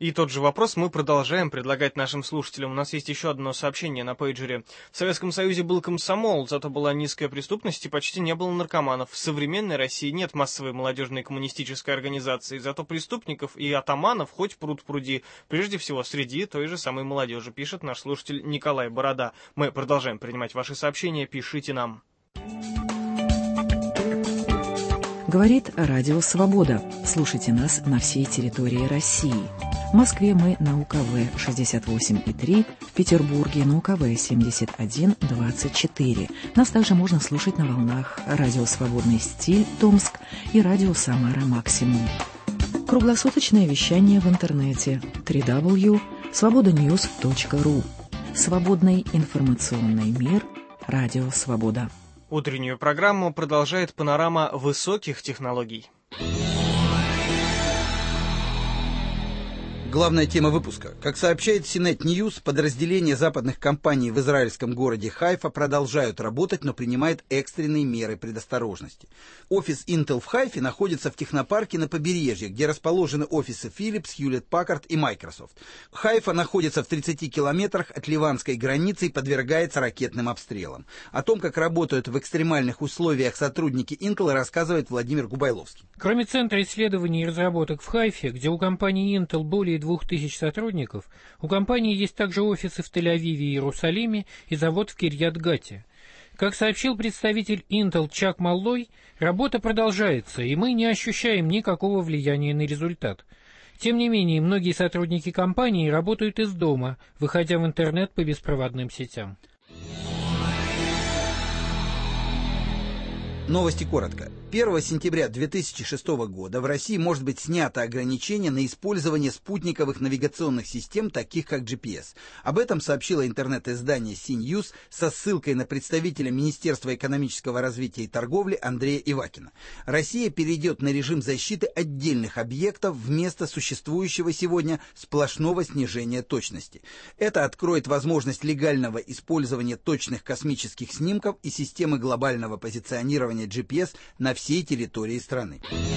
И тот же вопрос мы продолжаем предлагать нашим слушателям. У нас есть еще одно сообщение на пейджере. В Советском Союзе был комсомол, зато была низкая преступность и почти не было наркоманов. В современной России нет массовой молодежной коммунистической организации, зато преступников и атаманов хоть пруд пруди. Прежде всего, среди той же самой молодежи, пишет наш слушатель Николай Борода. Мы продолжаем принимать ваши сообщения, пишите нам. Говорит Радио Свобода. Слушайте нас на всей территории России. В Москве мы на УКВ 68,3, в Петербурге на УКВ 71,24. Нас также можно слушать на волнах Радио Свободный стиль Томск и Радио Самара Максимум. Круглосуточное вещание в интернете www.svobodanews.ru. Свободный информационный мир. Радио Свобода. Утреннюю программу продолжает панорама высоких технологий. Главная тема выпуска. Как сообщает CNET News, подразделения западных компаний в израильском городе Хайфа продолжают работать, но принимают экстренные меры предосторожности. Офис Intel в Хайфе находится в технопарке на побережье, где расположены офисы Philips, Hewlett-Packard и Microsoft. Хайфа находится в 30 километрах от ливанской границы и подвергается ракетным обстрелам. О том, как работают в экстремальных условиях сотрудники Intel, рассказывает Владимир Губайловский. Кроме Центра исследований и разработок в Хайфе, где у компании Intel более 2000 сотрудников, у компании есть также офисы в Тель-Авиве и Иерусалиме и завод в Кирьят-Гате. Как сообщил представитель Intel Чак Маллой, работа продолжается, и мы не ощущаем никакого влияния на результат. Тем не менее, многие сотрудники компании работают из дома, выходя в интернет по беспроводным сетям. Новости коротко. 1 сентября 2006 года в России может быть снято ограничение на использование спутниковых навигационных систем, таких как GPS. Об этом сообщило интернет-издание CNews со ссылкой на представителя Министерства экономического развития и торговли Андрея Ивакина. Россия перейдет на режим защиты отдельных объектов вместо существующего сегодня сплошного снижения точности. Это откроет возможность легального использования точных космических снимков и системы глобального позиционирования GPS на всей территории страны.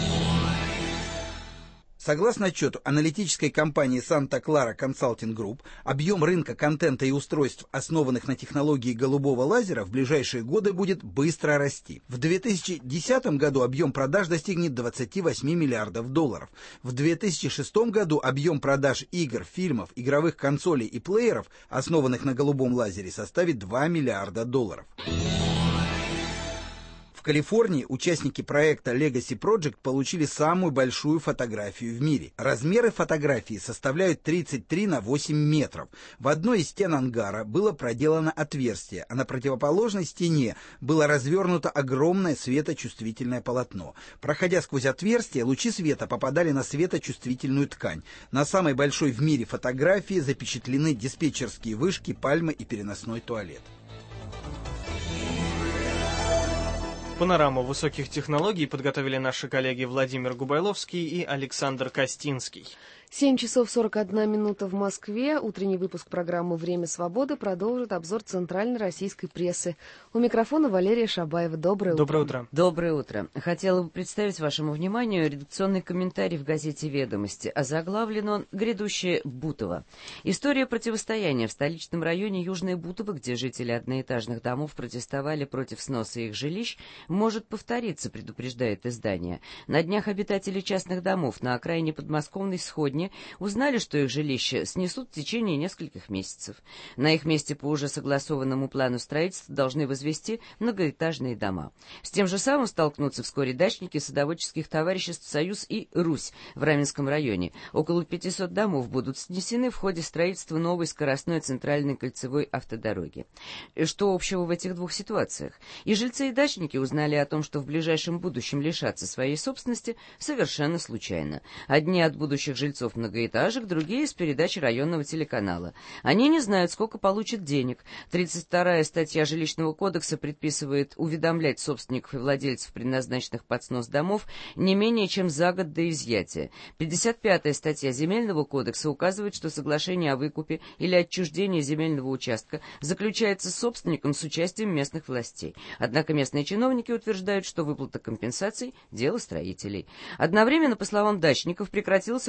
Согласно отчету аналитической компании Santa Clara Consulting Group, объем рынка контента и устройств, основанных на технологии голубого лазера, в ближайшие годы будет быстро расти. В 2010 году объем продаж достигнет 28 миллиардов долларов. В 2006 году объем продаж игр, фильмов, игровых консолей и плееров, основанных на голубом лазере, составит 2 миллиарда долларов. В Калифорнии участники проекта Legacy Project получили самую большую фотографию в мире. Размеры фотографии составляют 33 на 8 метров. В одной из стен ангара было проделано отверстие, а на противоположной стене было развернуто огромное светочувствительное полотно. Проходя сквозь отверстие, лучи света попадали на светочувствительную ткань. На самой большой в мире фотографии запечатлены диспетчерские вышки, пальмы и переносной туалет. Панораму высоких технологий подготовили наши коллеги Владимир Губайловский и Александр Костинский. 7 часов 41 минута в Москве. Утренний выпуск программы «Время свободы» продолжит обзор центральной российской прессы. У микрофона Валерия Шабаева. Доброе утро. Доброе утро. Доброе утро. Хотела бы представить вашему вниманию редакционный комментарий в газете «Ведомости», озаглавлен он «Грядущее Бутово». История противостояния в столичном районе Южное Бутово, где жители одноэтажных домов протестовали против сноса их жилищ, может повториться, предупреждает издание. На днях обитатели частных домов на окраине подмосковной Сходни узнали, что их жилища снесут в течение нескольких месяцев. На их месте по уже согласованному плану строительства должны возвести многоэтажные дома. С тем же самым столкнутся вскоре дачники садоводческих товариществ «Союз» и «Русь» в Раменском районе. Около 500 домов будут снесены в ходе строительства новой скоростной центральной кольцевой автодороги. Что общего в этих двух ситуациях? И жильцы, и дачники узнали о том, что в ближайшем будущем лишатся своей собственности, совершенно случайно. Одни от будущих жильцов многоэтажек, другие из передачи районного телеканала. Они не знают, сколько получат денег. 32-я статья Жилищного кодекса предписывает уведомлять собственников и владельцев предназначенных под снос домов не менее чем за год до изъятия. 55-я статья Земельного кодекса указывает, что соглашение о выкупе или отчуждении земельного участка заключается с собственником с участием местных властей. Однако местные чиновники утверждают, что выплата компенсаций – дело строителей. Одновременно, по словам дачников, прекратилось оформление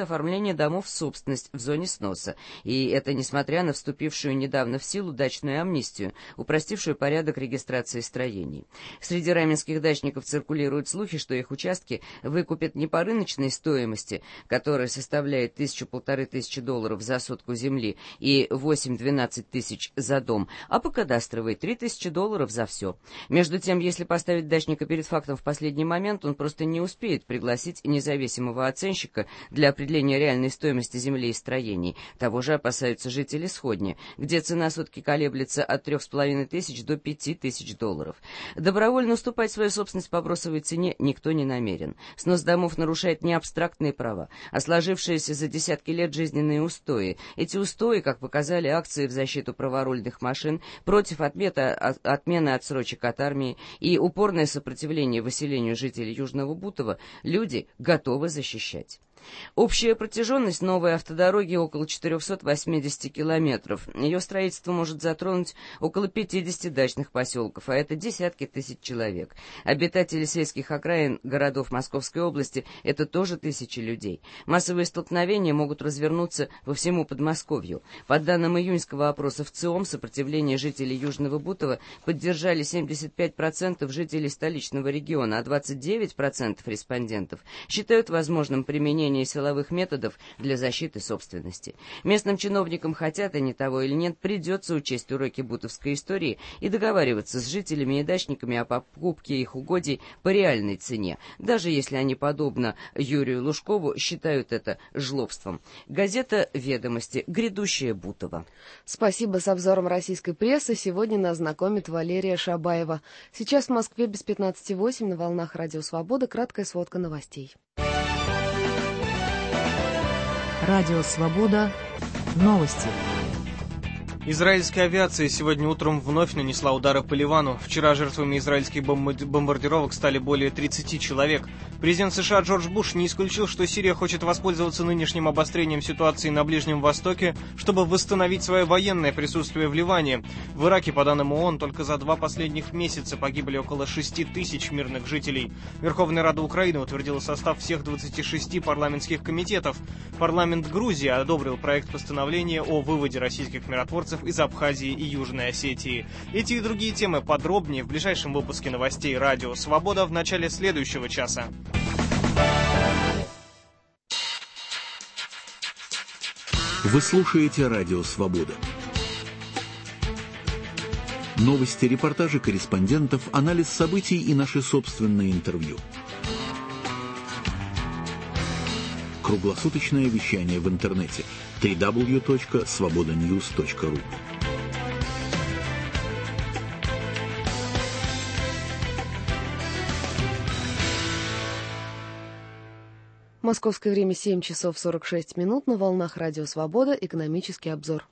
передавания домов в собственность в зоне сноса. И это несмотря на вступившую недавно в силу дачную амнистию, упростившую порядок регистрации строений. Среди раменских дачников циркулируют слухи, что их участки выкупят не по рыночной стоимости, которая составляет $1000–1500 за сотку земли и 8–12 тысяч за дом, а по кадастровой $3000 за все. Между тем, если поставить дачника перед фактом в последний момент, он просто не успеет пригласить независимого оценщика для определения реальной стоимости земли и строений. Того же опасаются жители Сходни, где цена сотки колеблется от $3500 до $5000. Добровольно уступать свою собственность по бросовой цене никто не намерен. Снос домов нарушает не абстрактные права, а сложившиеся за десятки лет жизненные устои. Эти устои, как показали акции в защиту праворульных машин, против отмены отсрочек от армии и упорное сопротивление выселению жителей Южного Бутова, люди готовы защищать. Общая протяженность новой автодороги около 480 километров. Ее строительство может затронуть около 50 дачных поселков, а это десятки тысяч человек. Обитатели сельских окраин городов Московской области – это тоже тысячи людей. Массовые столкновения могут развернуться по всему Подмосковью. По данным июньского опроса в ЦИОМ, сопротивление жителей Южного Бутова поддержали 75% жителей столичного региона, а 29% респондентов считают возможным применение силовых методов для защиты собственности. Местным чиновникам, хотят они того или нет, придется учесть уроки бутовской истории и договариваться с жителями и дачниками о покупке их угодий по реальной цене, даже если они, подобно Юрию Лужкову, считают это жлобством. Газета «Ведомости». Грядущее Бутово. Спасибо. С обзором российской прессы сегодня нас знакомит Валерия Шабаева. Сейчас в Москве без 15:08 на волнах Радио Свобода. Краткая сводка новостей. Радио «Свобода». Новости. Израильская авиация сегодня утром вновь нанесла удары по Ливану. Вчера жертвами израильских бомбардировок стали более 30 человек. Президент США Джордж Буш не исключил, что Сирия хочет воспользоваться нынешним обострением ситуации на Ближнем Востоке, чтобы восстановить свое военное присутствие в Ливане. В Ираке, по данным ООН, только за 2 последних месяца погибли около 6 тысяч мирных жителей. Верховная Рада Украины утвердила состав всех 26 парламентских комитетов. Парламент Грузии одобрил проект постановления о выводе российских миротворцев из Абхазии и Южной Осетии. Эти и другие темы подробнее в ближайшем выпуске новостей Радио Свобода в начале следующего часа. Вы слушаете Радио Свобода. Новости, репортажи корреспондентов, анализ событий и наши собственные интервью. Круглосуточное вещание в интернете www.svobodanews.ru. Московское время 7 часов 46 минут. На волнах Радио Свобода. Экономический обзор.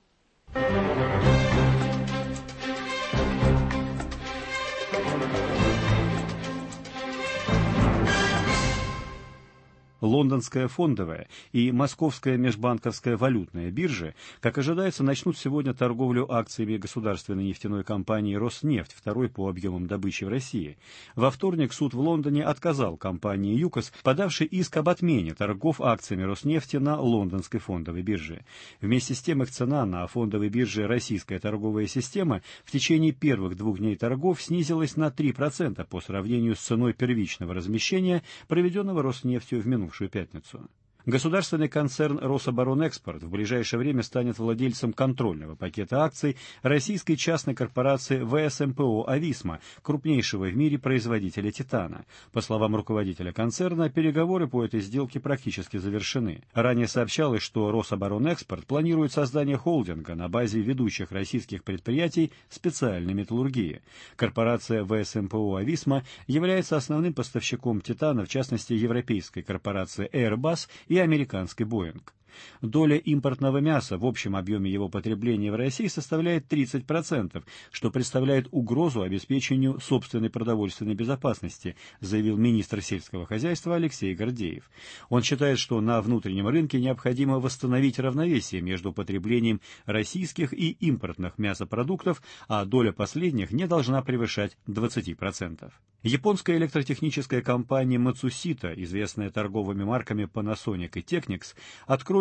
Лондонская фондовая и Московская межбанковская валютная биржи, как ожидается, начнут сегодня торговлю акциями государственной нефтяной компании «Роснефть», второй по объемам добычи в России. Во вторник суд в Лондоне отказал компании «ЮКОС», подавшей иск об отмене торгов акциями «Роснефти» на лондонской фондовой бирже. Вместе с тем их цена на фондовой бирже «Российская торговая система» в течение первых 2 дней торгов снизилась на 3% по сравнению с ценой первичного размещения, проведенного «Роснефтью» в минувшую пятницу. Государственный концерн «Рособоронэкспорт» в ближайшее время станет владельцем контрольного пакета акций российской частной корпорации ВСМПО «Ависма», крупнейшего в мире производителя титана. По словам руководителя концерна, переговоры по этой сделке практически завершены. Ранее сообщалось, что «Рособоронэкспорт» планирует создание холдинга на базе ведущих российских предприятий специальной металлургии. Корпорация ВСМПО «Ависма» является основным поставщиком титана, в частности, европейской корпорации Airbus и американской Boeing. Доля импортного мяса в общем объеме его потребления в России составляет 30%, что представляет угрозу обеспечению собственной продовольственной безопасности, заявил министр сельского хозяйства Алексей Гордеев. Он считает, что на внутреннем рынке необходимо восстановить равновесие между потреблением российских и импортных мясопродуктов, а доля последних не должна превышать 20%. Японская электротехническая компания Matsushita, известная торговыми марками Panasonic и Technics, откроет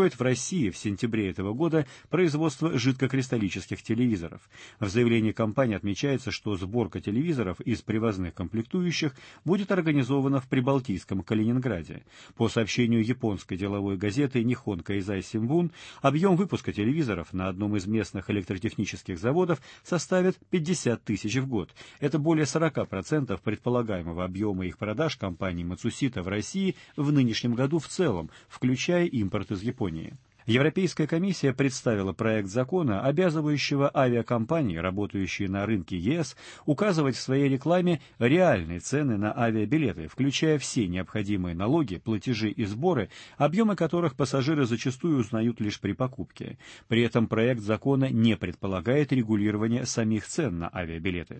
откроет в России в сентябре этого года производство жидкокристаллических телевизоров. В заявлении компании отмечается, что сборка телевизоров из привозных комплектующих будет организована в Прибалтийском Калининграде. По сообщению японской деловой газеты Нихон Кэйзай Симбун, объем выпуска телевизоров на одном из местных электротехнических заводов составит 50 тысяч в год. Это более 40% предполагаемого объема их продаж компании Matsushita в России в нынешнем году в целом, включая импорт из Японии. Европейская комиссия представила проект закона, обязывающего авиакомпании, работающие на рынке ЕС, указывать в своей рекламе реальные цены на авиабилеты, включая все необходимые налоги, платежи и сборы, объемы которых пассажиры зачастую узнают лишь при покупке. При этом проект закона не предполагает регулирование самих цен на авиабилеты.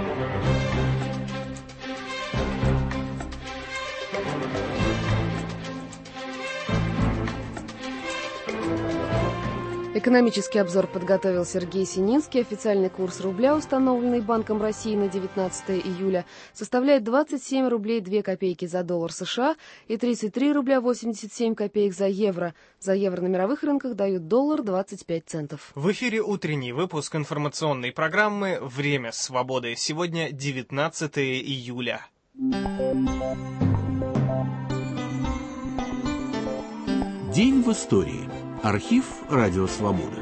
Экономический обзор подготовил Сергей Сининский. Официальный курс рубля, установленный Банком России на 19 июля, составляет 27 рублей 2 копейки за доллар США и 33 рубля 87 копеек за евро. За евро на мировых рынках дают доллар 25 центов. В эфире утренний выпуск информационной программы «Время свободы». Сегодня 19 июля. День в истории. Архив «Радио Свобода».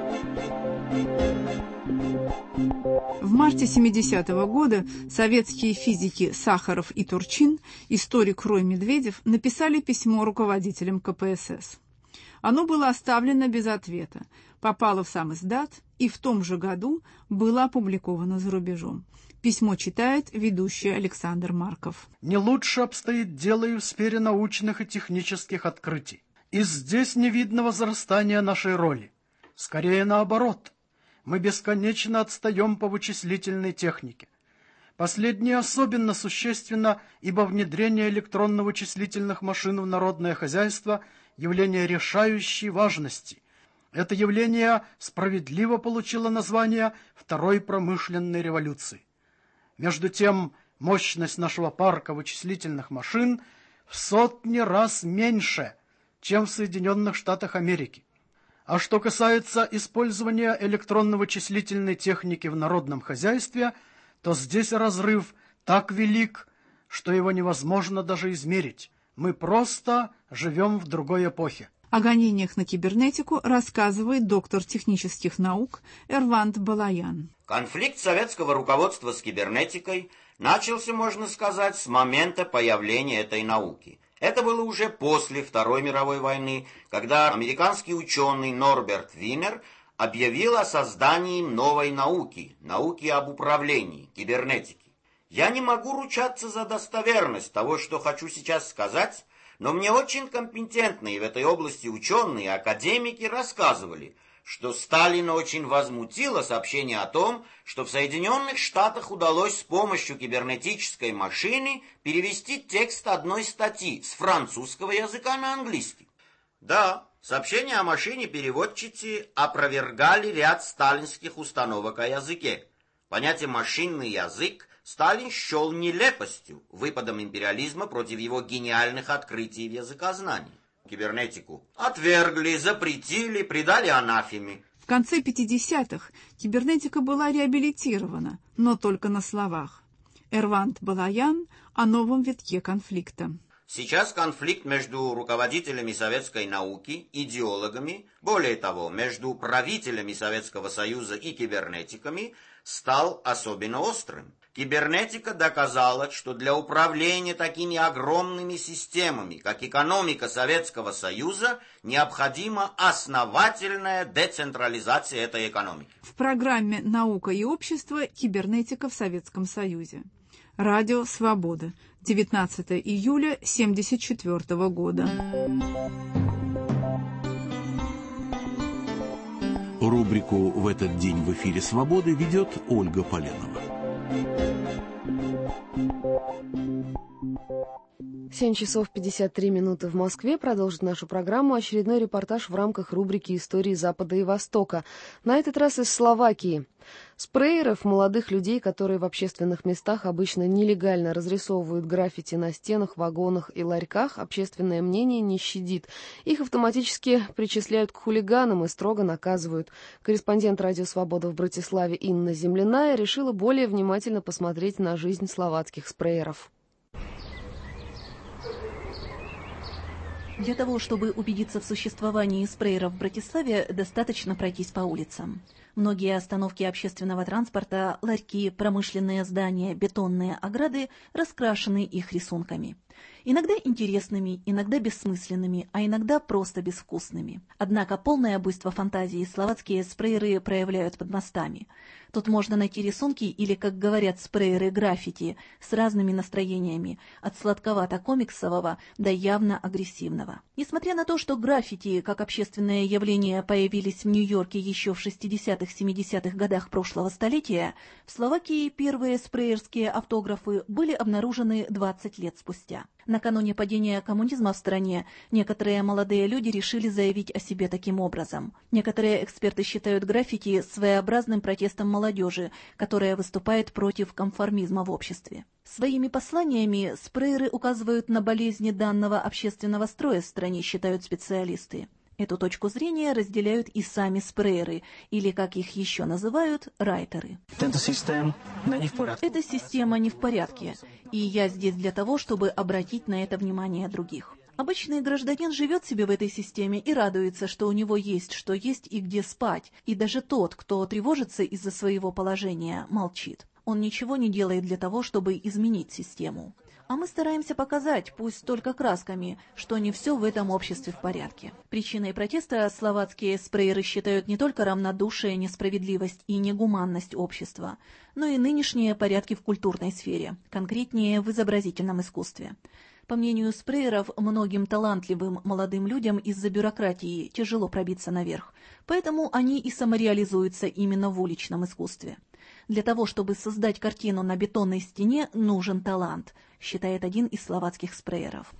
В марте 70-го года советские физики Сахаров и Турчин, историк Рой Медведев, написали письмо руководителям КПСС. Оно было оставлено без ответа, попало в самиздат и в том же году было опубликовано за рубежом. Письмо читает ведущий Александр Марков. «Не лучше обстоит дело и в сфере научных и технических открытий. И здесь не видно возрастания нашей роли. Скорее наоборот. Мы бесконечно отстаем по вычислительной технике. Последнее особенно существенно, ибо внедрение электронно-вычислительных машин в народное хозяйство – явление решающей важности. Это явление справедливо получило название Второй промышленной революции. Между тем, мощность нашего парка вычислительных машин в сотни раз меньше, чем в Соединенных Штатах Америки. А что касается использования электронно-вычислительной техники в народном хозяйстве, то здесь разрыв так велик, что его невозможно даже измерить. Мы просто живем в другой эпохе. О гонениях на кибернетику рассказывает доктор технических наук Эрвант Балаян. Конфликт советского руководства с кибернетикой начался, можно сказать, с момента появления этой науки. Это было уже после Второй мировой войны, когда американский ученый Норберт Винер объявил о создании новой науки, науки об управлении, кибернетики. Я не могу ручаться за достоверность того, что хочу сейчас сказать, но мне очень компетентные в этой области ученые и академики рассказывали, что Сталина очень возмутило сообщение о том, что в Соединенных Штатах удалось с помощью кибернетической машины перевести текст одной статьи с французского языка на английский. Да, сообщения о машине-переводчице опровергали ряд сталинских установок о языке. Понятие «машинный язык» Сталин счел нелепостью, выпадом империализма против его гениальных открытий в языкознании. Кибернетику отвергли, запретили, предали анафеме. В конце 50-х кибернетика была реабилитирована, но только на словах. Эрвант Балаян о новом витке конфликта. Сейчас конфликт между руководителями советской науки, идеологами, более того, между правителями Советского Союза и кибернетиками стал особенно острым. Кибернетика доказала, что для управления такими огромными системами, как экономика Советского Союза, необходима основательная децентрализация этой экономики. В программе «Наука и общество. Кибернетика в Советском Союзе». Радио «Свобода». 19 июля 1974 года. Рубрику «В этот день в эфире Свободы» ведет Ольга Поленова. 7 часов 53 минуты в Москве. Продолжит нашу программу очередной репортаж в рамках рубрики «Истории Запада и Востока». На этот раз из Словакии. Спрейеров, молодых людей, которые в общественных местах обычно нелегально разрисовывают граффити на стенах, вагонах и ларьках, общественное мнение не щадит. Их автоматически причисляют к хулиганам и строго наказывают. Корреспондент «Радио Свобода» в Братиславе Инна Земляная решила более внимательно посмотреть на жизнь словацких спрейеров. Для того, чтобы убедиться в существовании спрейеров в Братиславе, достаточно пройтись по улицам. Многие остановки общественного транспорта, ларьки, промышленные здания, бетонные ограды раскрашены их рисунками. Иногда интересными, иногда бессмысленными, а иногда просто безвкусными. Однако полное буйство фантазии словацкие спрейеры проявляют под мостами. Тут можно найти рисунки или, как говорят спрейеры, граффити с разными настроениями, от сладковато-комиксового до явно агрессивного. Несмотря на то, что граффити как общественное явление появились в Нью-Йорке еще в 60-70-х годах прошлого столетия, в Словакии первые спрейерские автографы были обнаружены 20 лет спустя. Накануне падения коммунизма в стране некоторые молодые люди решили заявить о себе таким образом. Некоторые эксперты считают граффити своеобразным протестом молодежи, которая выступает против конформизма в обществе. Своими посланиями спрейеры указывают на болезни данного общественного строя в стране, считают специалисты. Эту точку зрения разделяют и сами спрейеры, или, как их еще называют, райтеры. Эта система не в порядке, и я здесь для того, чтобы обратить на это внимание других. Обычный гражданин живет себе в этой системе и радуется, что у него есть что есть и где спать, и даже тот, кто тревожится из-за своего положения, молчит. Он ничего не делает для того, чтобы изменить систему. А мы стараемся показать, пусть только красками, что не все в этом обществе в порядке. Причиной протеста словацкие спрейеры считают не только равнодушие, несправедливость и негуманность общества, но и нынешние порядки в культурной сфере, конкретнее в изобразительном искусстве. По мнению спрейеров, многим талантливым молодым людям из-за бюрократии тяжело пробиться наверх, поэтому они и самореализуются именно в уличном искусстве. Для того, чтобы создать картину на бетонной стене, нужен талант, считает один из словацких спрейеров.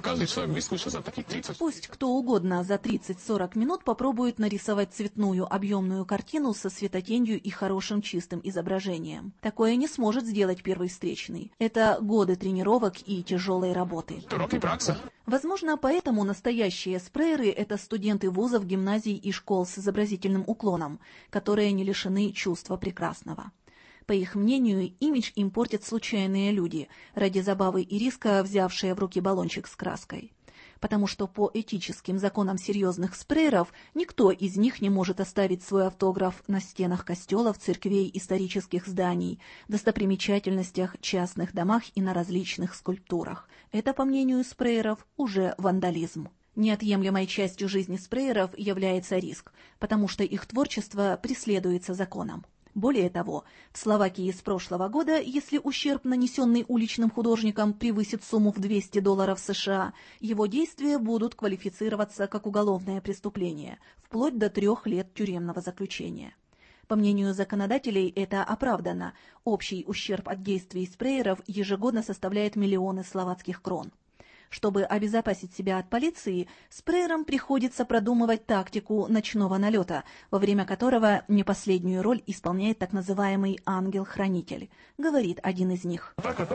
Пусть кто угодно за 30-40 минут попробует нарисовать цветную объемную картину со светотенью и хорошим чистым изображением. Такое не сможет сделать первый встречный. Это годы тренировок и тяжелой работы. Возможно, поэтому настоящие спрейеры – это студенты вузов, гимназий и школ с изобразительным уклоном, которые не лишены чувства прекрасного. По их мнению, имидж им портят случайные люди, ради забавы и риска взявшие в руки баллончик с краской. Потому что по этическим законам серьезных спрейеров никто из них не может оставить свой автограф на стенах костелов, церквей, исторических зданий, достопримечательностях, частных домах и на различных скульптурах. Это, по мнению спрейеров, уже вандализм. Неотъемлемой частью жизни спрейеров является риск, потому что их творчество преследуется законом. Более того, в Словакии с прошлого года, если ущерб, нанесенный уличным художникам, превысит сумму в $200 США, его действия будут квалифицироваться как уголовное преступление, вплоть до 3 лет тюремного заключения. По мнению законодателей, это оправдано. Общий ущерб от действий спрейеров ежегодно составляет миллионы словацких крон. Чтобы обезопасить себя от полиции, спрейерам приходится продумывать тактику ночного налета, во время которого не последнюю роль исполняет так называемый ангел-хранитель. Говорит один из них.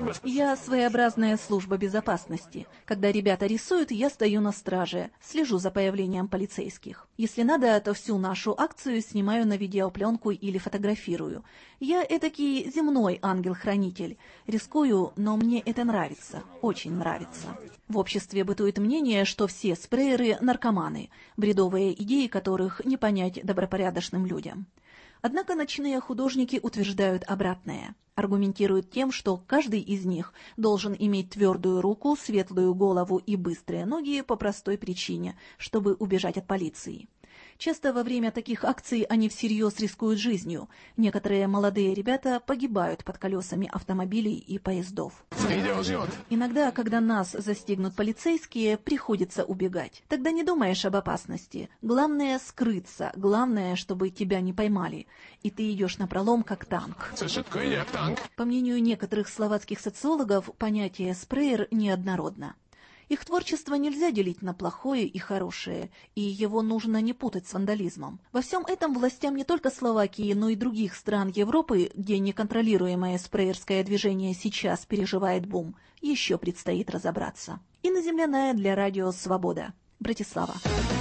«Я своеобразная служба безопасности. Когда ребята рисуют, я стою на страже, слежу за появлением полицейских. Если надо, то всю нашу акцию снимаю на видеопленку или фотографирую. Я этакий земной ангел-хранитель. Рискую, но мне это нравится, очень нравится». В обществе бытует мнение, что все спрейеры – наркоманы, бредовые идеи которых не понять добропорядочным людям. Однако ночные художники утверждают обратное. Аргументируют тем, что каждый из них должен иметь твердую руку, светлую голову и быстрые ноги по простой причине, чтобы убежать от полиции. Часто во время таких акций они всерьез рискуют жизнью. Некоторые молодые ребята погибают под колесами автомобилей и поездов. Иногда, когда нас застигнут полицейские, приходится убегать. Тогда не думаешь об опасности. Главное — скрыться. Главное, чтобы тебя не поймали. И ты идешь напролом, как танк. По мнению некоторых словацких социологов, понятие «спреер» неоднородно. Их творчество нельзя делить на плохое и хорошее, и его нужно не путать с вандализмом. Во всем этом властям не только Словакии, но и других стран Европы, где неконтролируемое спреерское движение сейчас переживает бум, еще предстоит разобраться. Инна Земляная для Радио Свобода. Братислава.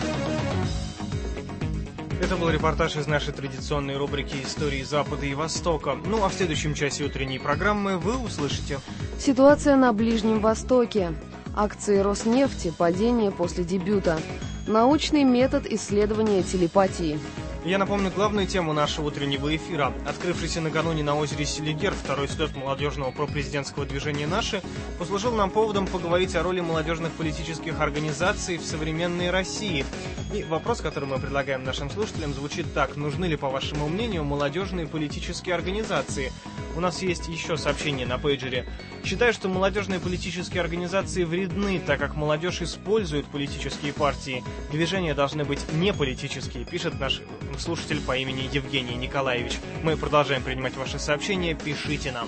Это был репортаж из нашей традиционной рубрики «Истории Запада и Востока». Ну а в следующем часе утренней программы вы услышите: ситуация на Ближнем Востоке, акции Роснефти, падение после дебюта, научный метод исследования телепатии. Я напомню главную тему нашего утреннего эфира. Открывшийся накануне на озере Селигер второй слет молодежного пропрезидентского движения «Наши» послужил нам поводом поговорить о роли молодежных политических организаций в современной России. И вопрос, который мы предлагаем нашим слушателям, звучит так: нужны ли, по вашему мнению, молодежные политические организации? У нас есть еще сообщение на пейджере. Считаю, что молодежные политические организации вредны, так как молодежь использует политические партии. Движения должны быть не политические, пишет наш слушатель по имени Евгений Николаевич. Мы продолжаем принимать ваши сообщения, пишите нам.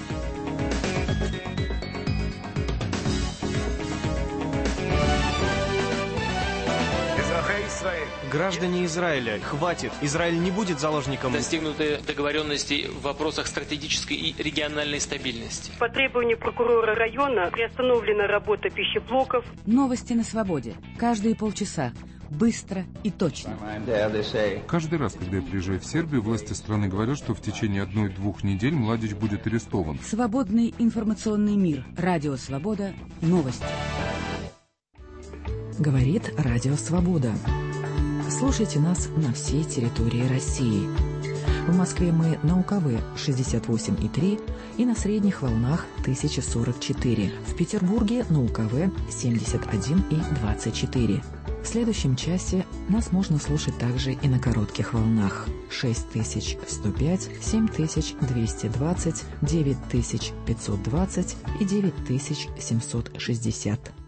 Граждане Израиля, хватит. Израиль не будет заложником. Достигнуты договоренности в вопросах стратегической и региональной стабильности. По требованию прокурора района приостановлена работа пищеблоков. Новости на свободе. Каждые полчаса. Быстро и точно. Каждый раз, когда я приезжаю в Сербию, власти страны говорят, что в течение 1-2 недель Младич будет арестован. Свободный информационный мир. Радио Свобода. Новости. Говорит Радио Свобода. Слушайте нас на всей территории России. В Москве мы на УКВ 68,3 и на средних волнах 1044. В Петербурге на УКВ 71,24. В следующем часе нас можно слушать также и на коротких волнах 6105, 7220, 9520 и 9760.